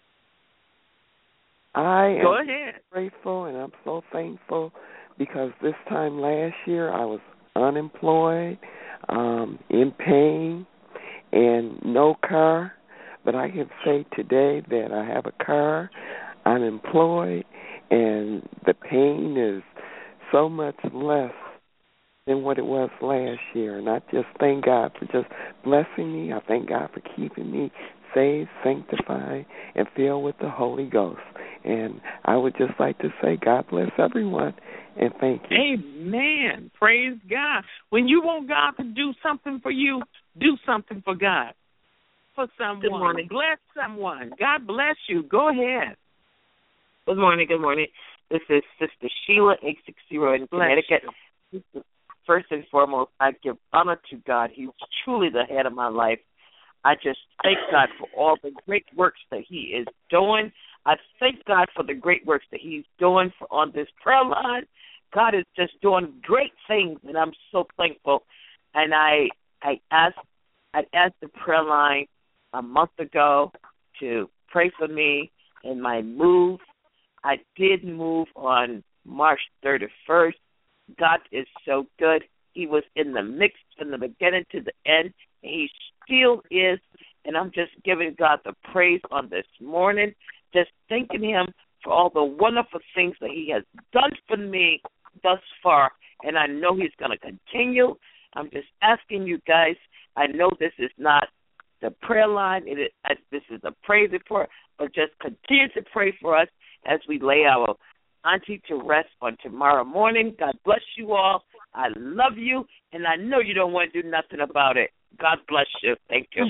I am Go ahead. grateful and I'm so thankful because this time last year I was unemployed, um, in pain, and no car, but I can say today that I have a car, I'm employed, and the pain is so much less than what it was last year. And I just thank God for just blessing me. I thank God for keeping me saved, sanctified, and filled with the Holy Ghost. And I would just like to say God bless everyone, and thank you. Amen. Praise God. When you want God to do something for you, do something for God, for someone. Good morning. Bless someone. God bless you. Go ahead. Good morning. Good morning. This is Sister Sheila, eight six zero in Bless Connecticut. You. First and foremost, I give honor to God. He's truly the head of my life. I just thank God for all the great works that he is doing. I thank God for the great works that he's doing for, on this prayer line. God is just doing great things, and I'm so thankful. And I I asked I asked the prayer line a month ago to pray for me in my move. I did move on March thirty-first. God is so good. He was in the mix from the beginning to the end, and he still is. And I'm just giving God the praise on this morning, just thanking him for all the wonderful things that he has done for me thus far, and I know he's going to continue. I'm just asking you guys, I know this is not the prayer line, it is, this is a praise report, but just continue to pray for us as we lay our auntie to rest on tomorrow morning. God bless you all. I love you, and I know you don't want to do nothing about it. God bless you. Thank you.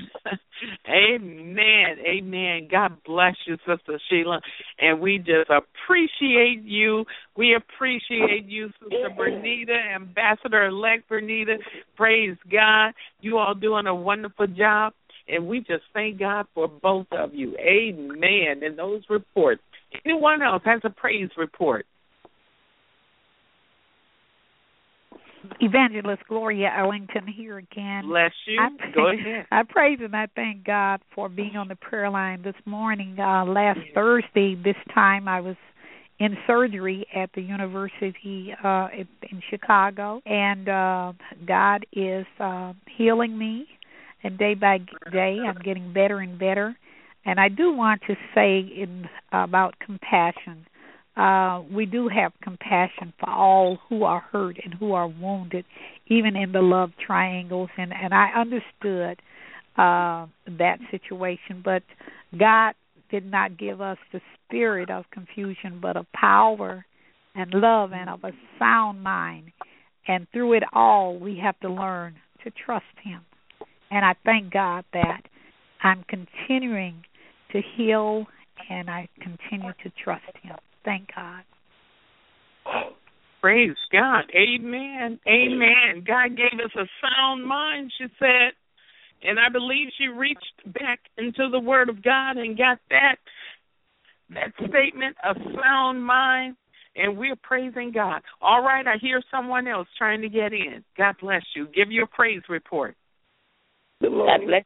Amen. Amen. God bless you, Sister Sheila. And we just appreciate you. We appreciate you, Sister Bernita, Ambassador-elect Bernita. Praise God. You all doing a wonderful job. And we just thank God for both of you. Amen. And those reports. Anyone else has a praise report? Evangelist Gloria Ellington here again. Bless you. I, Go ahead. I praise and I thank God for being on the prayer line this morning. Uh, last Thursday, this time I was in surgery at the University uh, in Chicago, and uh, God is uh, healing me, and day by day I'm getting better and better. And I do want to say in, about compassion. Uh, we do have compassion for all who are hurt and who are wounded, even in the love triangles. And, and I understood uh, that situation, but God did not give us the spirit of confusion, but of power and love and of a sound mind. And through it all, we have to learn to trust him. And I thank God that I'm continuing to heal and I continue to trust him. Thank God. Praise God. Amen. Amen. God gave us a sound mind, she said. And I believe she reached back into the Word of God and got that that statement, a sound mind, and we're praising God. All right, I hear someone else trying to get in. God bless you. Give your praise report. God bless.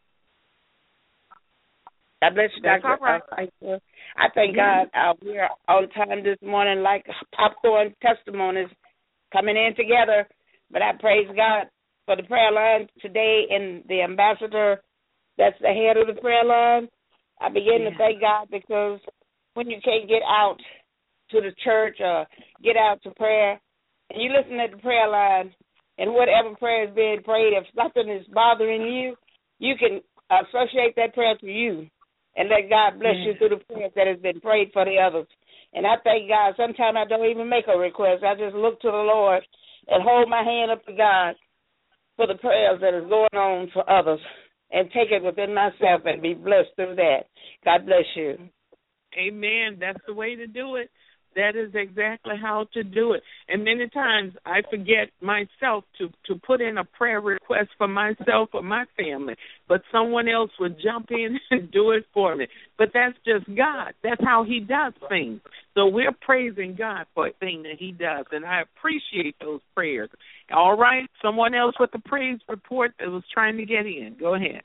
God bless you, Doctor That's all right. Uh, I thank God uh, we're on time this morning, like popcorn testimonies coming in together. But I praise God for the prayer line today and the ambassador that's the head of the prayer line. I begin yeah. to thank God because when you can't get out to the church or get out to prayer, and you listen at the prayer line, and whatever prayer is being prayed, if something is bothering you, you can associate that prayer to you and let God bless yeah. you through the prayers that has been prayed for the others. And I thank God. Sometimes I don't even make a request. I just look to the Lord and hold my hand up to God for the prayers that is going on for others and take it within myself and be blessed through that. God bless you. Amen. That's the way to do it. That is exactly how to do it. And many times I forget myself to, to put in a prayer request for myself or my family, but someone else would jump in and do it for me. But that's just God. That's how he does things. So we're praising God for a thing that he does, and I appreciate those prayers. All right, someone else with a praise report that was trying to get in. Go ahead.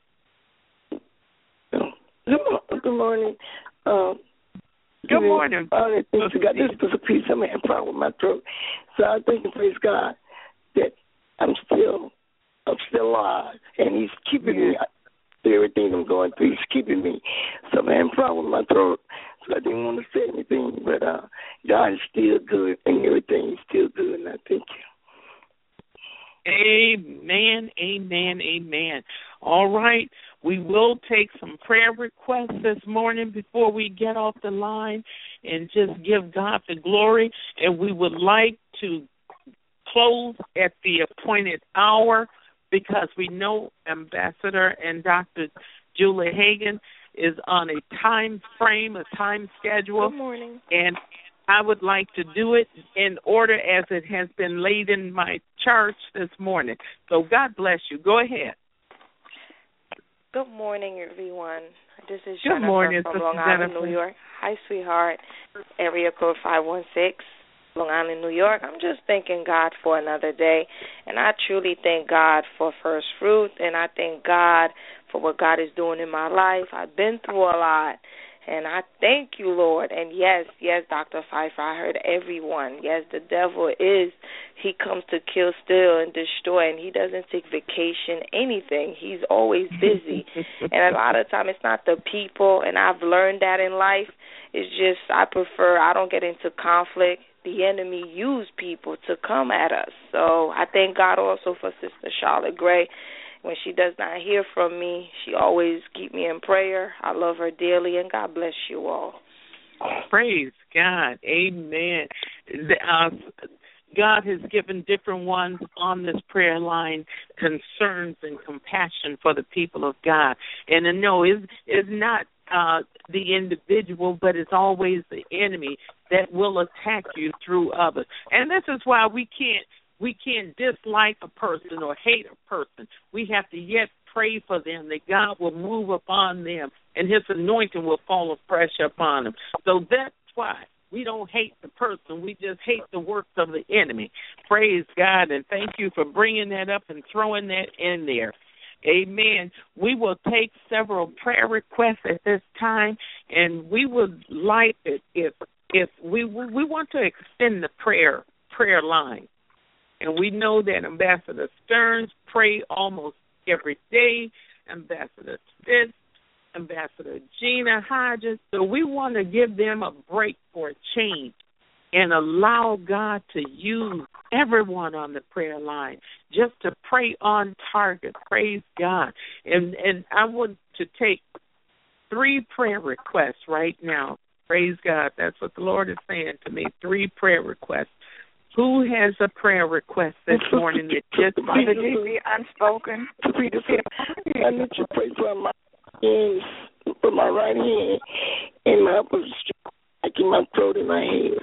Good morning. Um, Good morning. All the things got this was a piece of man problem with my throat. So I thank and praise God that I'm still I'm still alive and he's keeping yeah. me through everything I'm going through. He's keeping me. So I had a problem with my throat. So I didn't want to say anything, but uh, God is still good and everything is still good, and I thank you. Amen, amen, amen. All right. We will take some prayer requests this morning before we get off the line and just give God the glory. And we would like to close at the appointed hour because we know Ambassador and Doctor Julie Hagan is on a time frame, a time schedule. Good morning. And I would like to do it in order as it has been laid in my charts this morning. So God bless you. Go ahead. Good morning, everyone. This is Good Jennifer morning, from Sister Long Island, Jennifer. New York. Hi, sweetheart. Area code five one six, Long Island, New York. I'm just thanking God for another day, and I truly thank God for first fruit, and I thank God for what God is doing in my life. I've been through a lot, and I thank you, Lord. And yes, yes, Doctor Pfeiffer, I heard everyone. Yes, the devil is, he comes to kill, steal, and destroy, and he doesn't take vacation, anything. He's always busy. And a lot of time it's not the people, and I've learned that in life. It's just I prefer, I don't get into conflict. The enemy used people to come at us. So I thank God also for Sister Charlotte Gray. When she does not hear from me, she always keep me in prayer. I love her dearly, and God bless you all. Praise God. Amen. Uh, God has given different ones on this prayer line concerns and compassion for the people of God. And uh, no, it's, it's not uh, the individual, but it's always the enemy that will attack you through others. And this is why we can't We can't dislike a person or hate a person. We have to yet pray for them that God will move upon them and his anointing will fall afresh upon them. So that's why we don't hate the person. We just hate the works of the enemy. Praise God, and thank you for bringing that up and throwing that in there. Amen. We will take several prayer requests at this time, and we would like it if if we we want to extend the prayer prayer line. And we know that Ambassador Stearns pray almost every day, Ambassador Spitz, Ambassador Gina Hodges. So we want to give them a break for a change and allow God to use everyone on the prayer line just to pray on target. Praise God. And, and I want to take three prayer requests right now Praise God. That's what the Lord is saying to me. Three prayer requests. Who has a prayer request this morning that just Mother Digby, unspoken? I need you to pray for my hands, for my right hand and my upper strength, in my throat and my head.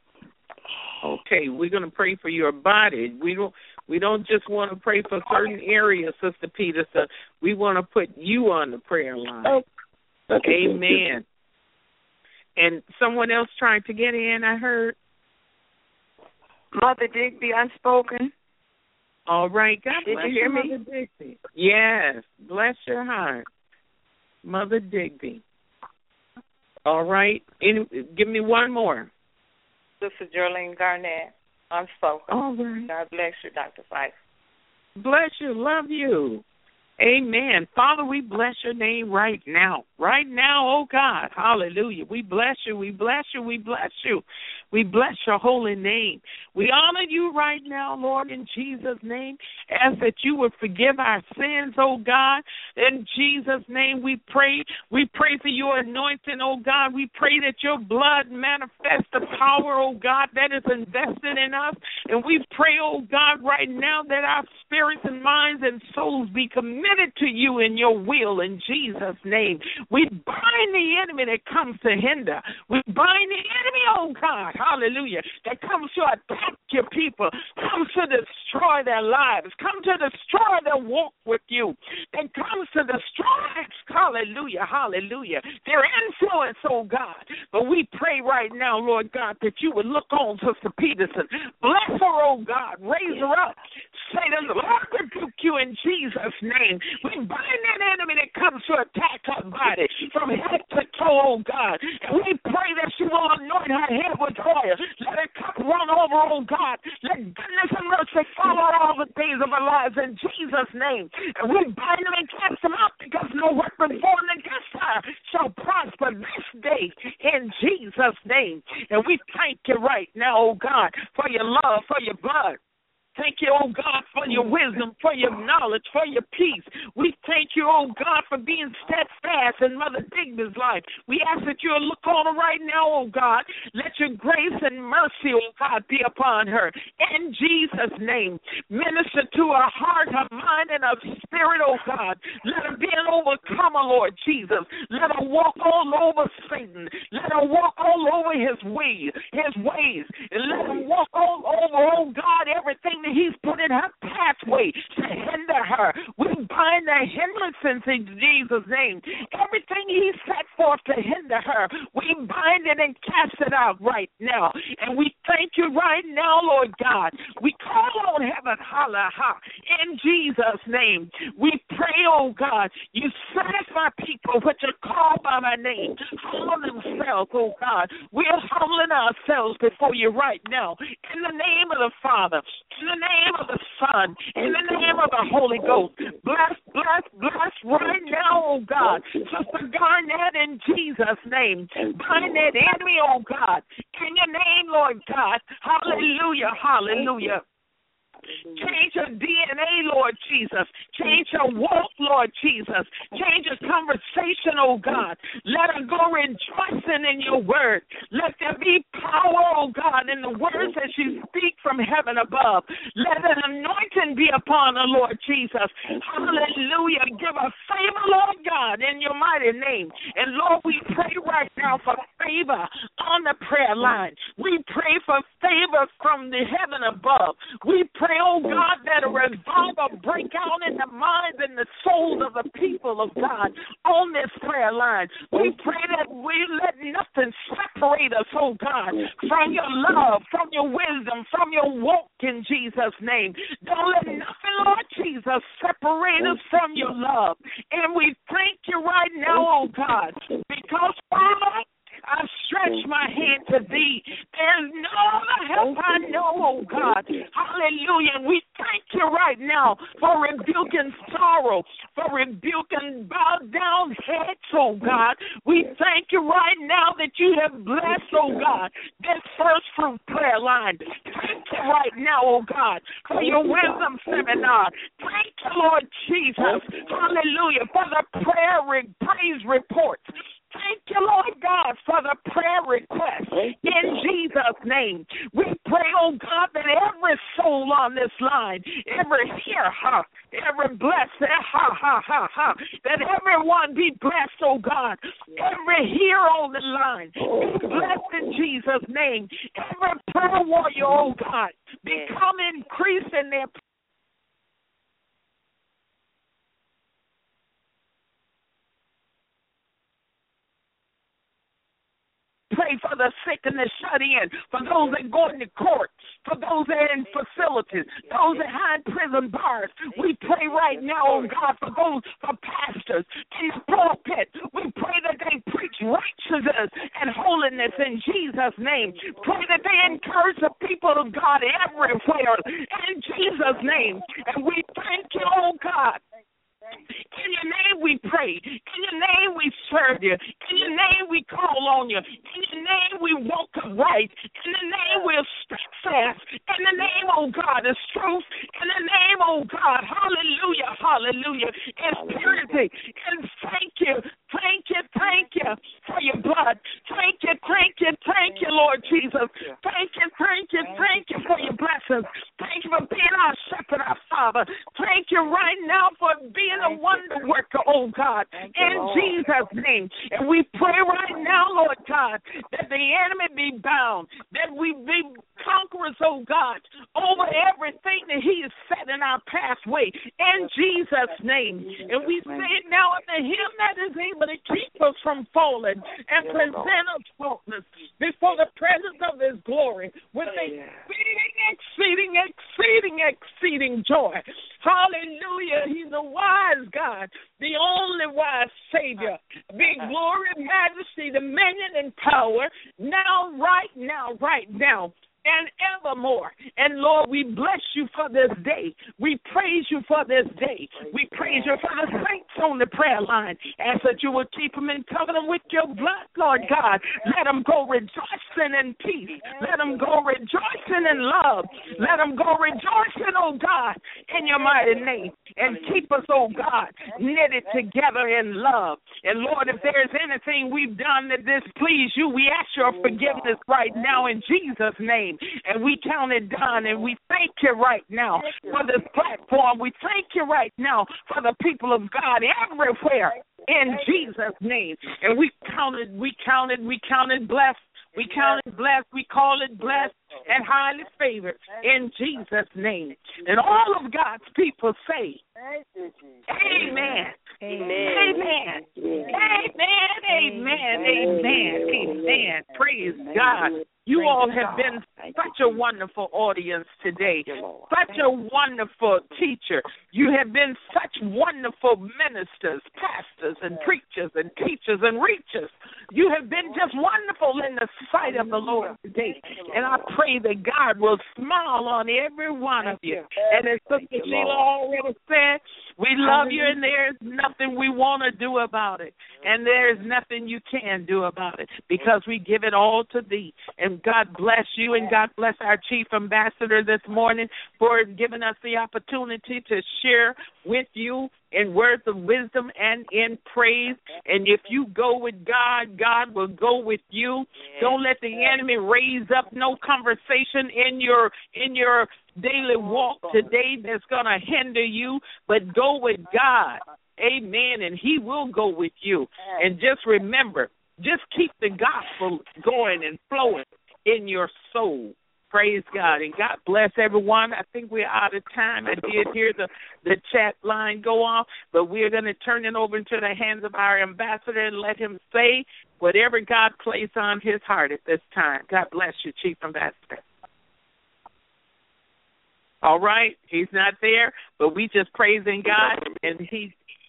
Okay, we're going to pray for your body. We don't we don't just want to pray for certain areas, Sister Peterson. We want to put you on the prayer line. Oh, okay. Amen. And someone else trying to get in, I heard. Mother Digby, unspoken. All right. God Did bless you hear you, me? Mother Digby. Yes. Bless your heart. Mother Digby. All right. Any, give me one more. Sister Geraldine Garnett, unspoken. All right. God bless you, Doctor Fife. Bless you. Love you. Amen. Father, we bless your name right now. Right now, oh God. Hallelujah. We bless you. We bless you. We bless you. We bless your holy name. We honor you right now, Lord, in Jesus' name. Ask that you would forgive our sins, oh God. In Jesus' name we pray. We pray for your anointing, oh God. We pray that your blood manifests the power, oh God, that is invested in us. And we pray, oh God, right now that our spirits and minds and souls be committed to you in your will in Jesus' name. We bind the enemy that comes to hinder. We bind the enemy, oh God, hallelujah, that comes to attack your people, comes to destroy their lives, comes to destroy their walk with you, that comes to destroy, hallelujah, hallelujah, their influence, oh God. But we pray right now, Lord God, that you would look on Sister Peterson. Bless her, oh God. Raise her up. Satan, the Lord rebuke you in Jesus' name. We bind that enemy that comes to attack her body from head to toe, oh God. And we pray that she will anoint her head with oil. Let her cup run over, oh God. Let goodness and mercy follow all the days of our lives in Jesus' name. And we bind them and cast them out because no weapon formed against her shall prosper this day in Jesus' name. And we thank you right now, oh God, for your love, for your blood. Thank you, oh God, for your wisdom, for your knowledge, for your peace. We thank you, oh God, for being steadfast in Mother Digby's life. We ask that you'll look on her right now, oh God. Let your grace and mercy, oh God, be upon her. In Jesus' name, minister to her heart, her mind, and her spirit, oh God. Let her be an overcomer, Lord Jesus. Let her walk all over Satan. Let her walk all over his ways, his ways. And let her walk all over, oh God, everything that he's put in her pathway to hinder her. We bind the hindrances in Jesus' name. Everything he set forth to hinder her, we bind it and cast it out right now. And we thank you right now, Lord God. We call on heaven, holla, ha, in Jesus' name. We pray, oh God, you satisfy people which are called by my name. Humble themselves, oh God. We're humbling ourselves before you right now. In the name of the Father, in the name of the Son, in the name of the Holy Ghost. Bless, bless, bless right now, oh God. Sister Garnett, in Jesus' name. Bind that enemy, oh God. In your name, Lord God. Hallelujah, hallelujah. Change her D N A, Lord Jesus. Change her walk, Lord Jesus. Change her conversation, oh God. Let her go rejoicing in your word. Let there be power, oh God, in the words that she speak from heaven above. Let an anointing be upon her, Lord Jesus. Hallelujah. Give her favor, Lord God, in your mighty name. And Lord, we pray right now for favor on the prayer line. We pray for favor from the heaven above. We pray, oh God, that a revival break out in the minds and the souls of the people of God on this prayer line. We pray that we let nothing separate us, oh God, from your love, from your wisdom, from your walk in Jesus' name. Don't let nothing, Lord Jesus, separate us from your love. And we thank you right now, oh God, because Father, I stretch my hand to thee. There's no other help I know, oh God. Hallelujah. And we thank you right now for rebuking sorrow, for rebuking bowed down heads, oh God. We thank you right now that you have blessed, oh God, this first fruit prayer line. Thank you right now, oh God, for your wisdom seminar. Thank you, Lord Jesus. Hallelujah. For the prayer re- praise reports. thank you, Lord God, for the prayer request in Jesus' name. We pray, oh God, that every soul on this line, every hear, ha, every blessed, ha, ha, ha, ha, that everyone be blessed, oh God. Every hear on the line, be blessed in Jesus' name. Every prayer warrior, oh God, become increased in their pray for the sick and the shut in, for those that go into court, for those that are in facilities, those that hide prison bars. We pray right now, oh God, for those, for pastors in the pulpit. We pray that they preach righteousness and holiness in Jesus' name. Pray that they encourage the people of God everywhere in Jesus' name. And we thank you, oh God. In your name we pray. In your name we serve you. In your name we call on you. In your name we walk upright. In the name we'll stick fast. In the name, oh God, is truth. In the name, oh God, hallelujah, hallelujah, is purity. And thank you, thank you, thank you for your blood. Thank you, thank you, thank you, Lord Jesus. Thank you, thank you, thank you for your blessings. Thank you for being our shepherd, our Father. Thank you right now for being a wonder worker, oh God, in Jesus' name. And we pray right now, Lord God, that the enemy be bound, that we be conquerors, oh God, over everything that he has set in our pathway, in Jesus' name. And we say it now unto him that is able to keep us from falling and present us faultless before the presence of his glory with exceeding, exceeding, exceeding, exceeding joy. Hallelujah. He's a wise God, the only wise Savior. Big glory, majesty, dominion, and power, now, right now, right now, and evermore. And Lord, we bless you for this day. We praise you for this day. We praise you for the saints on the prayer line. Ask that you will keep them in covenant with your blood, Lord God. Let them go rejoicing in peace. Let them go rejoicing in love. Let them go rejoicing, oh God, in your mighty name. And keep us, oh God, knitted together in love. And Lord, if there is anything we've done that displease you, we ask your forgiveness right now in Jesus' name. And we count it done, and we thank you right now for this platform. We thank you right now for the people of God everywhere in Jesus' name. And we counted, we counted, we counted blessed. We count it blessed, we call it blessed and highly favored in Jesus' name. And all of God's people say, Amen. Amen. Amen. Amen. Amen. Amen. Amen. Praise God. You all have been such a wonderful audience today, such a wonderful teacher. You have been such wonderful ministers, pastors, and preachers, and teachers, and reachers. You have been just wonderful in the sight of the Lord today. And I pray that God will smile on every one of you. And as Sister Sheila already said, we love you, and there's nothing we want to do about it. And there's nothing you can do about it, because we give it all to thee. And God bless you, and God bless our chief ambassador this morning for giving us the opportunity to share with you in words of wisdom and in praise. And if you go with God, God will go with you. Don't let the enemy raise up no conversation in your in your daily walk today that's going to hinder you, but go with God. Amen. And he will go with you. And just remember, just keep the gospel going and flowing in your soul. Praise God. And God bless everyone. I think we're out of time. I did hear the, the chat line go off, but we're going to turn it over into the hands of our ambassador and let him say whatever God placed on his heart at this time. God bless you, Chief Ambassador. All right. He's not there, but we just praising God. And he,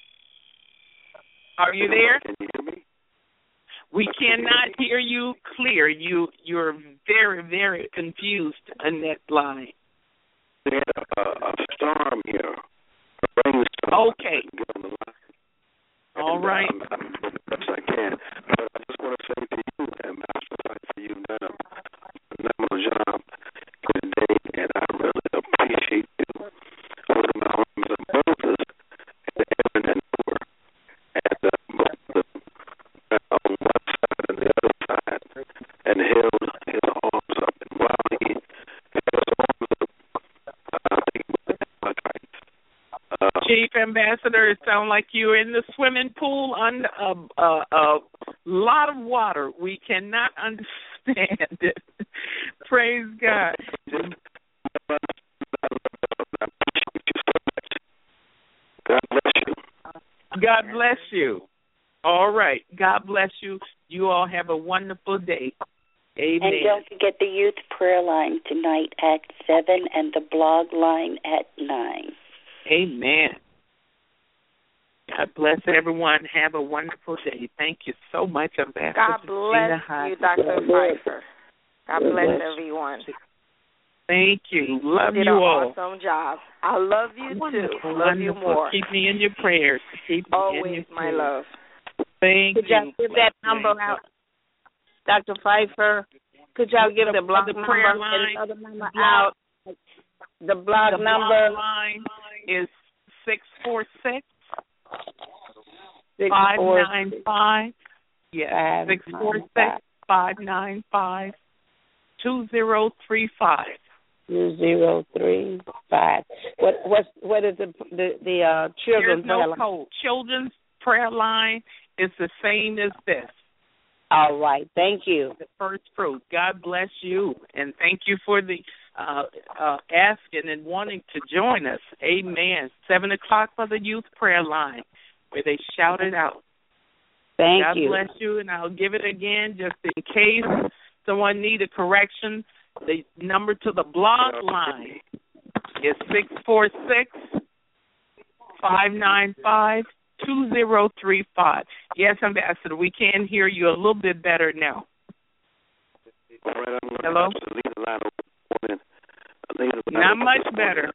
are you there? Can you hear me? We cannot hear you clear. You, you're very, very confused on that line. They had a, a storm here, a rainstorm. Okay. All and, right. Um, I'm doing the best I can. But I just want to say to you, Ambassador, for you done a phenomenal job today, and I really appreciate you. Holding my arms of Moses and Aaron and Noah, and uh, both of them, uh, Ambassador. It sounds like you're in the swimming pool under a, a, a lot of water. We cannot understand it. Praise God. God bless you. God bless you. All right. God bless you. You all have a wonderful day. Amen. And don't forget the youth prayer line tonight at seven and the blog line at nine. Amen. God bless everyone. Have a wonderful day. Thank you so much, Ambassador. God bless you, Doctor Pfeiffer. God bless everyone. Thank you. Love you, you all. Awesome job. I love you wonderful, too. Love wonderful. you more. Keep me in your prayers. Keep me Always, in your my prayers. love. Thank Could you. y'all give that number out, Doctor Pfeiffer? Could y'all give the, the blog the number prayer line, and the other number blog, out? The blog the number blog line is six four six five nine five. Yes, six four six five nine five two zero three five. Two zero three five. What what what is the the, the uh, children's There's no prayer line? code. Children's prayer line is the same as this. All right. Thank you. The first fruit. God bless you, and thank you for the uh, uh, asking and wanting to join us. Amen. Seven o'clock for the youth prayer line, where they shout it out. Thank God you. bless you, and I'll give it again just in case someone need a correction. The number to the blog line is six four six five nine five two zero three five. Yes, Ambassador, we can hear you a little bit better now. All right, I'm Hello? to leave the line open. Leave the line Not open. much better.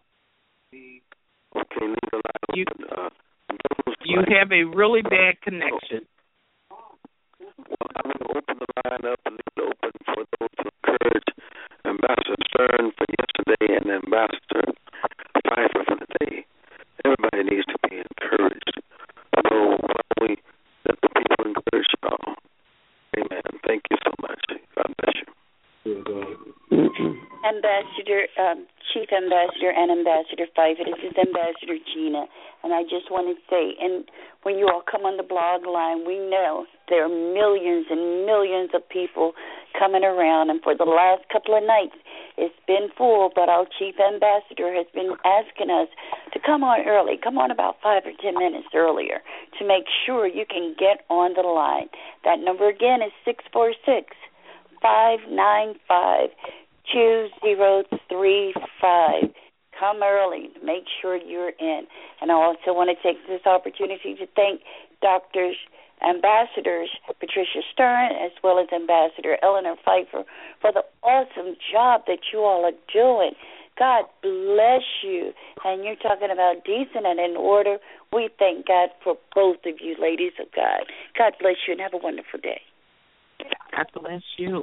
Okay, leave the line you, open. Uh, you have a really bad connection. Well, I'm going to open the line up and leave it open for those to encourage Ambassador Stern for yesterday and Ambassador Pfeiffer for today. Everybody needs to be encouraged. So why don't we let the people encourage y'all? Amen. Thank you so much. God bless you. Mm-hmm. Ambassador, um, Chief Ambassador and Ambassador Pfeiffer, this is Ambassador Gina, and I just want to say, and when you all come on the blog line, we know there are millions and millions of people coming around, and for the last couple of nights, it's been full, but our Chief Ambassador has been asking us to come on early, come on about five or ten minutes earlier to make sure you can get on the line. That number again is six four six five nine five two zero three five. Come early to make sure you're in. And I also want to take this opportunity to thank Doctors Ambassadors Patricia Stern as well as Ambassador Eleanor Pfeiffer for the awesome job that you all are doing. God bless you. And you're talking about decent and in order. We thank God for both of you, ladies of God. God bless you and have a wonderful day. God bless you.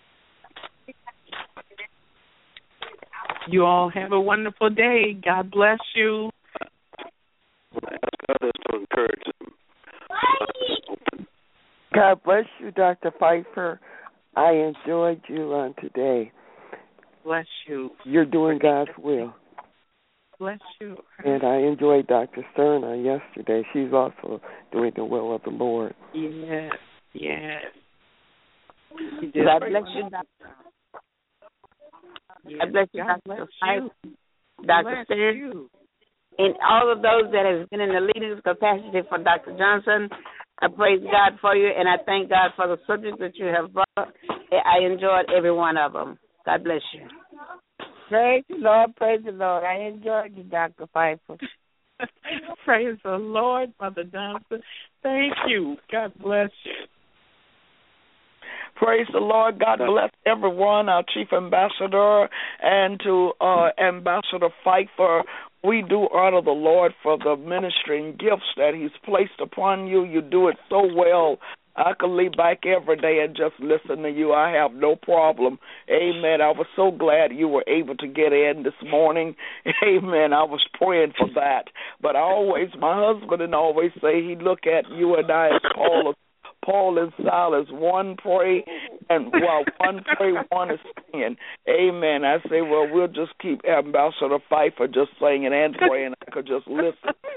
You all have a wonderful day. God bless you. Ask others to encourage them. God bless you, Doctor Pfeiffer. I enjoyed you on today. Bless you. You're doing God's will. Bless you. And I enjoyed Doctor Stern on yesterday. She's also doing the will of the Lord. Yes, yes. God bless you, Doctor Yes, God bless you, God Doctor bless Pfeiffer, you. Doctor Stern, and all of those that have been in the leading capacity for Doctor Johnson. I praise God for you, and I thank God for the subject that you have brought. I enjoyed every one of them. God bless you. Praise the Lord, praise the Lord. I enjoyed you, Doctor Pfeiffer. Praise the Lord, Mother Johnson. Thank you. God bless you. Praise the Lord. God bless everyone, our Chief Ambassador, and to uh, Ambassador Pfeiffer. We do honor the Lord for the ministry and gifts that He's placed upon you. You do it so well. I could leave back every day and just listen to you. I have no problem. Amen. I was so glad you were able to get in this morning. Amen. I was praying for that. But I always, my husband and always say he look at you and I as Paul of Paul and Silas, one pray, and while one pray, one is singing. Amen. I say, well, we'll just keep Ambassador Pfeiffer just singing and praying. I could just listen.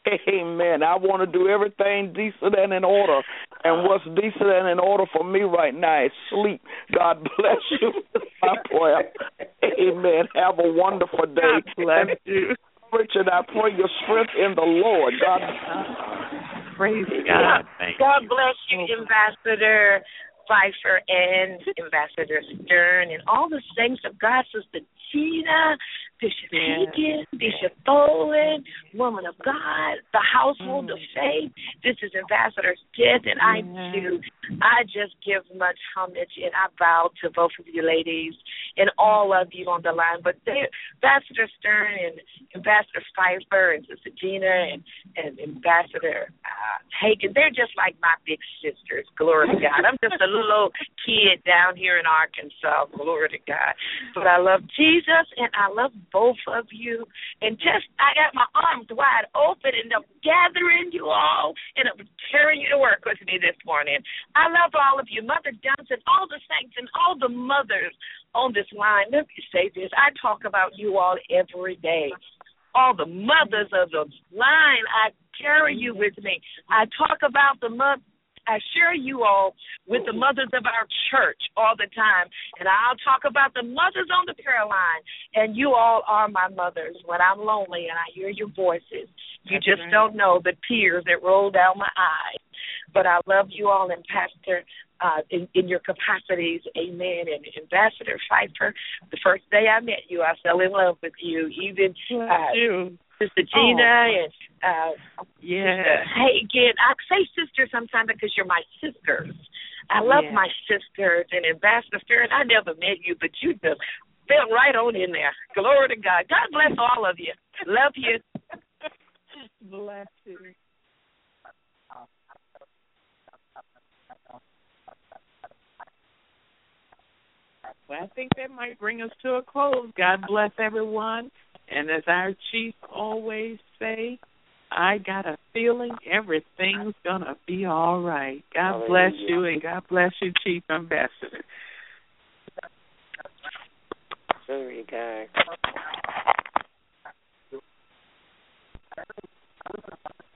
Amen. I want to do everything decent and in order. And what's decent and in order for me right now is sleep. God bless you. My prayer. Amen. Have a wonderful day. God bless you. Richard, I pray your strength in the Lord. God praise God. God bless you, Ambassador Pfeiffer and Ambassador Stern and all the saints of God, Sister Gina, Bishop Higgins, Bishop Bowen, Woman of God, the Household of Faith. This is Ambassador Smith, and I too, I just give much homage and I bow to both of you ladies and all of you on the line. But they, Ambassador Stern and Ambassador Pfeiffer and Sister Gina and, and Ambassador uh, Hagen, they're just like my big sisters. Glory to God. I'm just a little old kid down here in Arkansas. Glory to God. But I love Jesus and I love both of you. And just, I got my arms wide open and I'm gathering you all and I'm tearing you to work with me this morning. I love all of you. Mother Johnson, all the saints and all the mothers on this line. Let me say this. I talk about you all every day. All the mothers of the line, I carry you with me. I talk about the mother. I share you all with the mothers of our church all the time. And I'll talk about the mothers on the prayer line. And you all are my mothers. When I'm lonely and I hear your voices, you That's just right. don't know the tears that roll down my eyes. But I love you all, and Pastor, uh, in, in your capacities, amen. And Ambassador Pfeiffer, the first day I met you, I fell in love with you. Even uh, you. Sister Gina oh. and uh, yeah. Sister Hagen. I say sister sometimes because you're my sisters. I love yeah. my sisters. And Ambassador Stern, I never met you, but you just fell right on in there. Glory to God. God bless all of you. Love you. Bless you. Well, I think that might bring us to a close. God bless everyone. And as our chief always say, I got a feeling everything's going to be all right. God Hallelujah. Bless you, and God bless you, Chief Ambassador. Glory to God.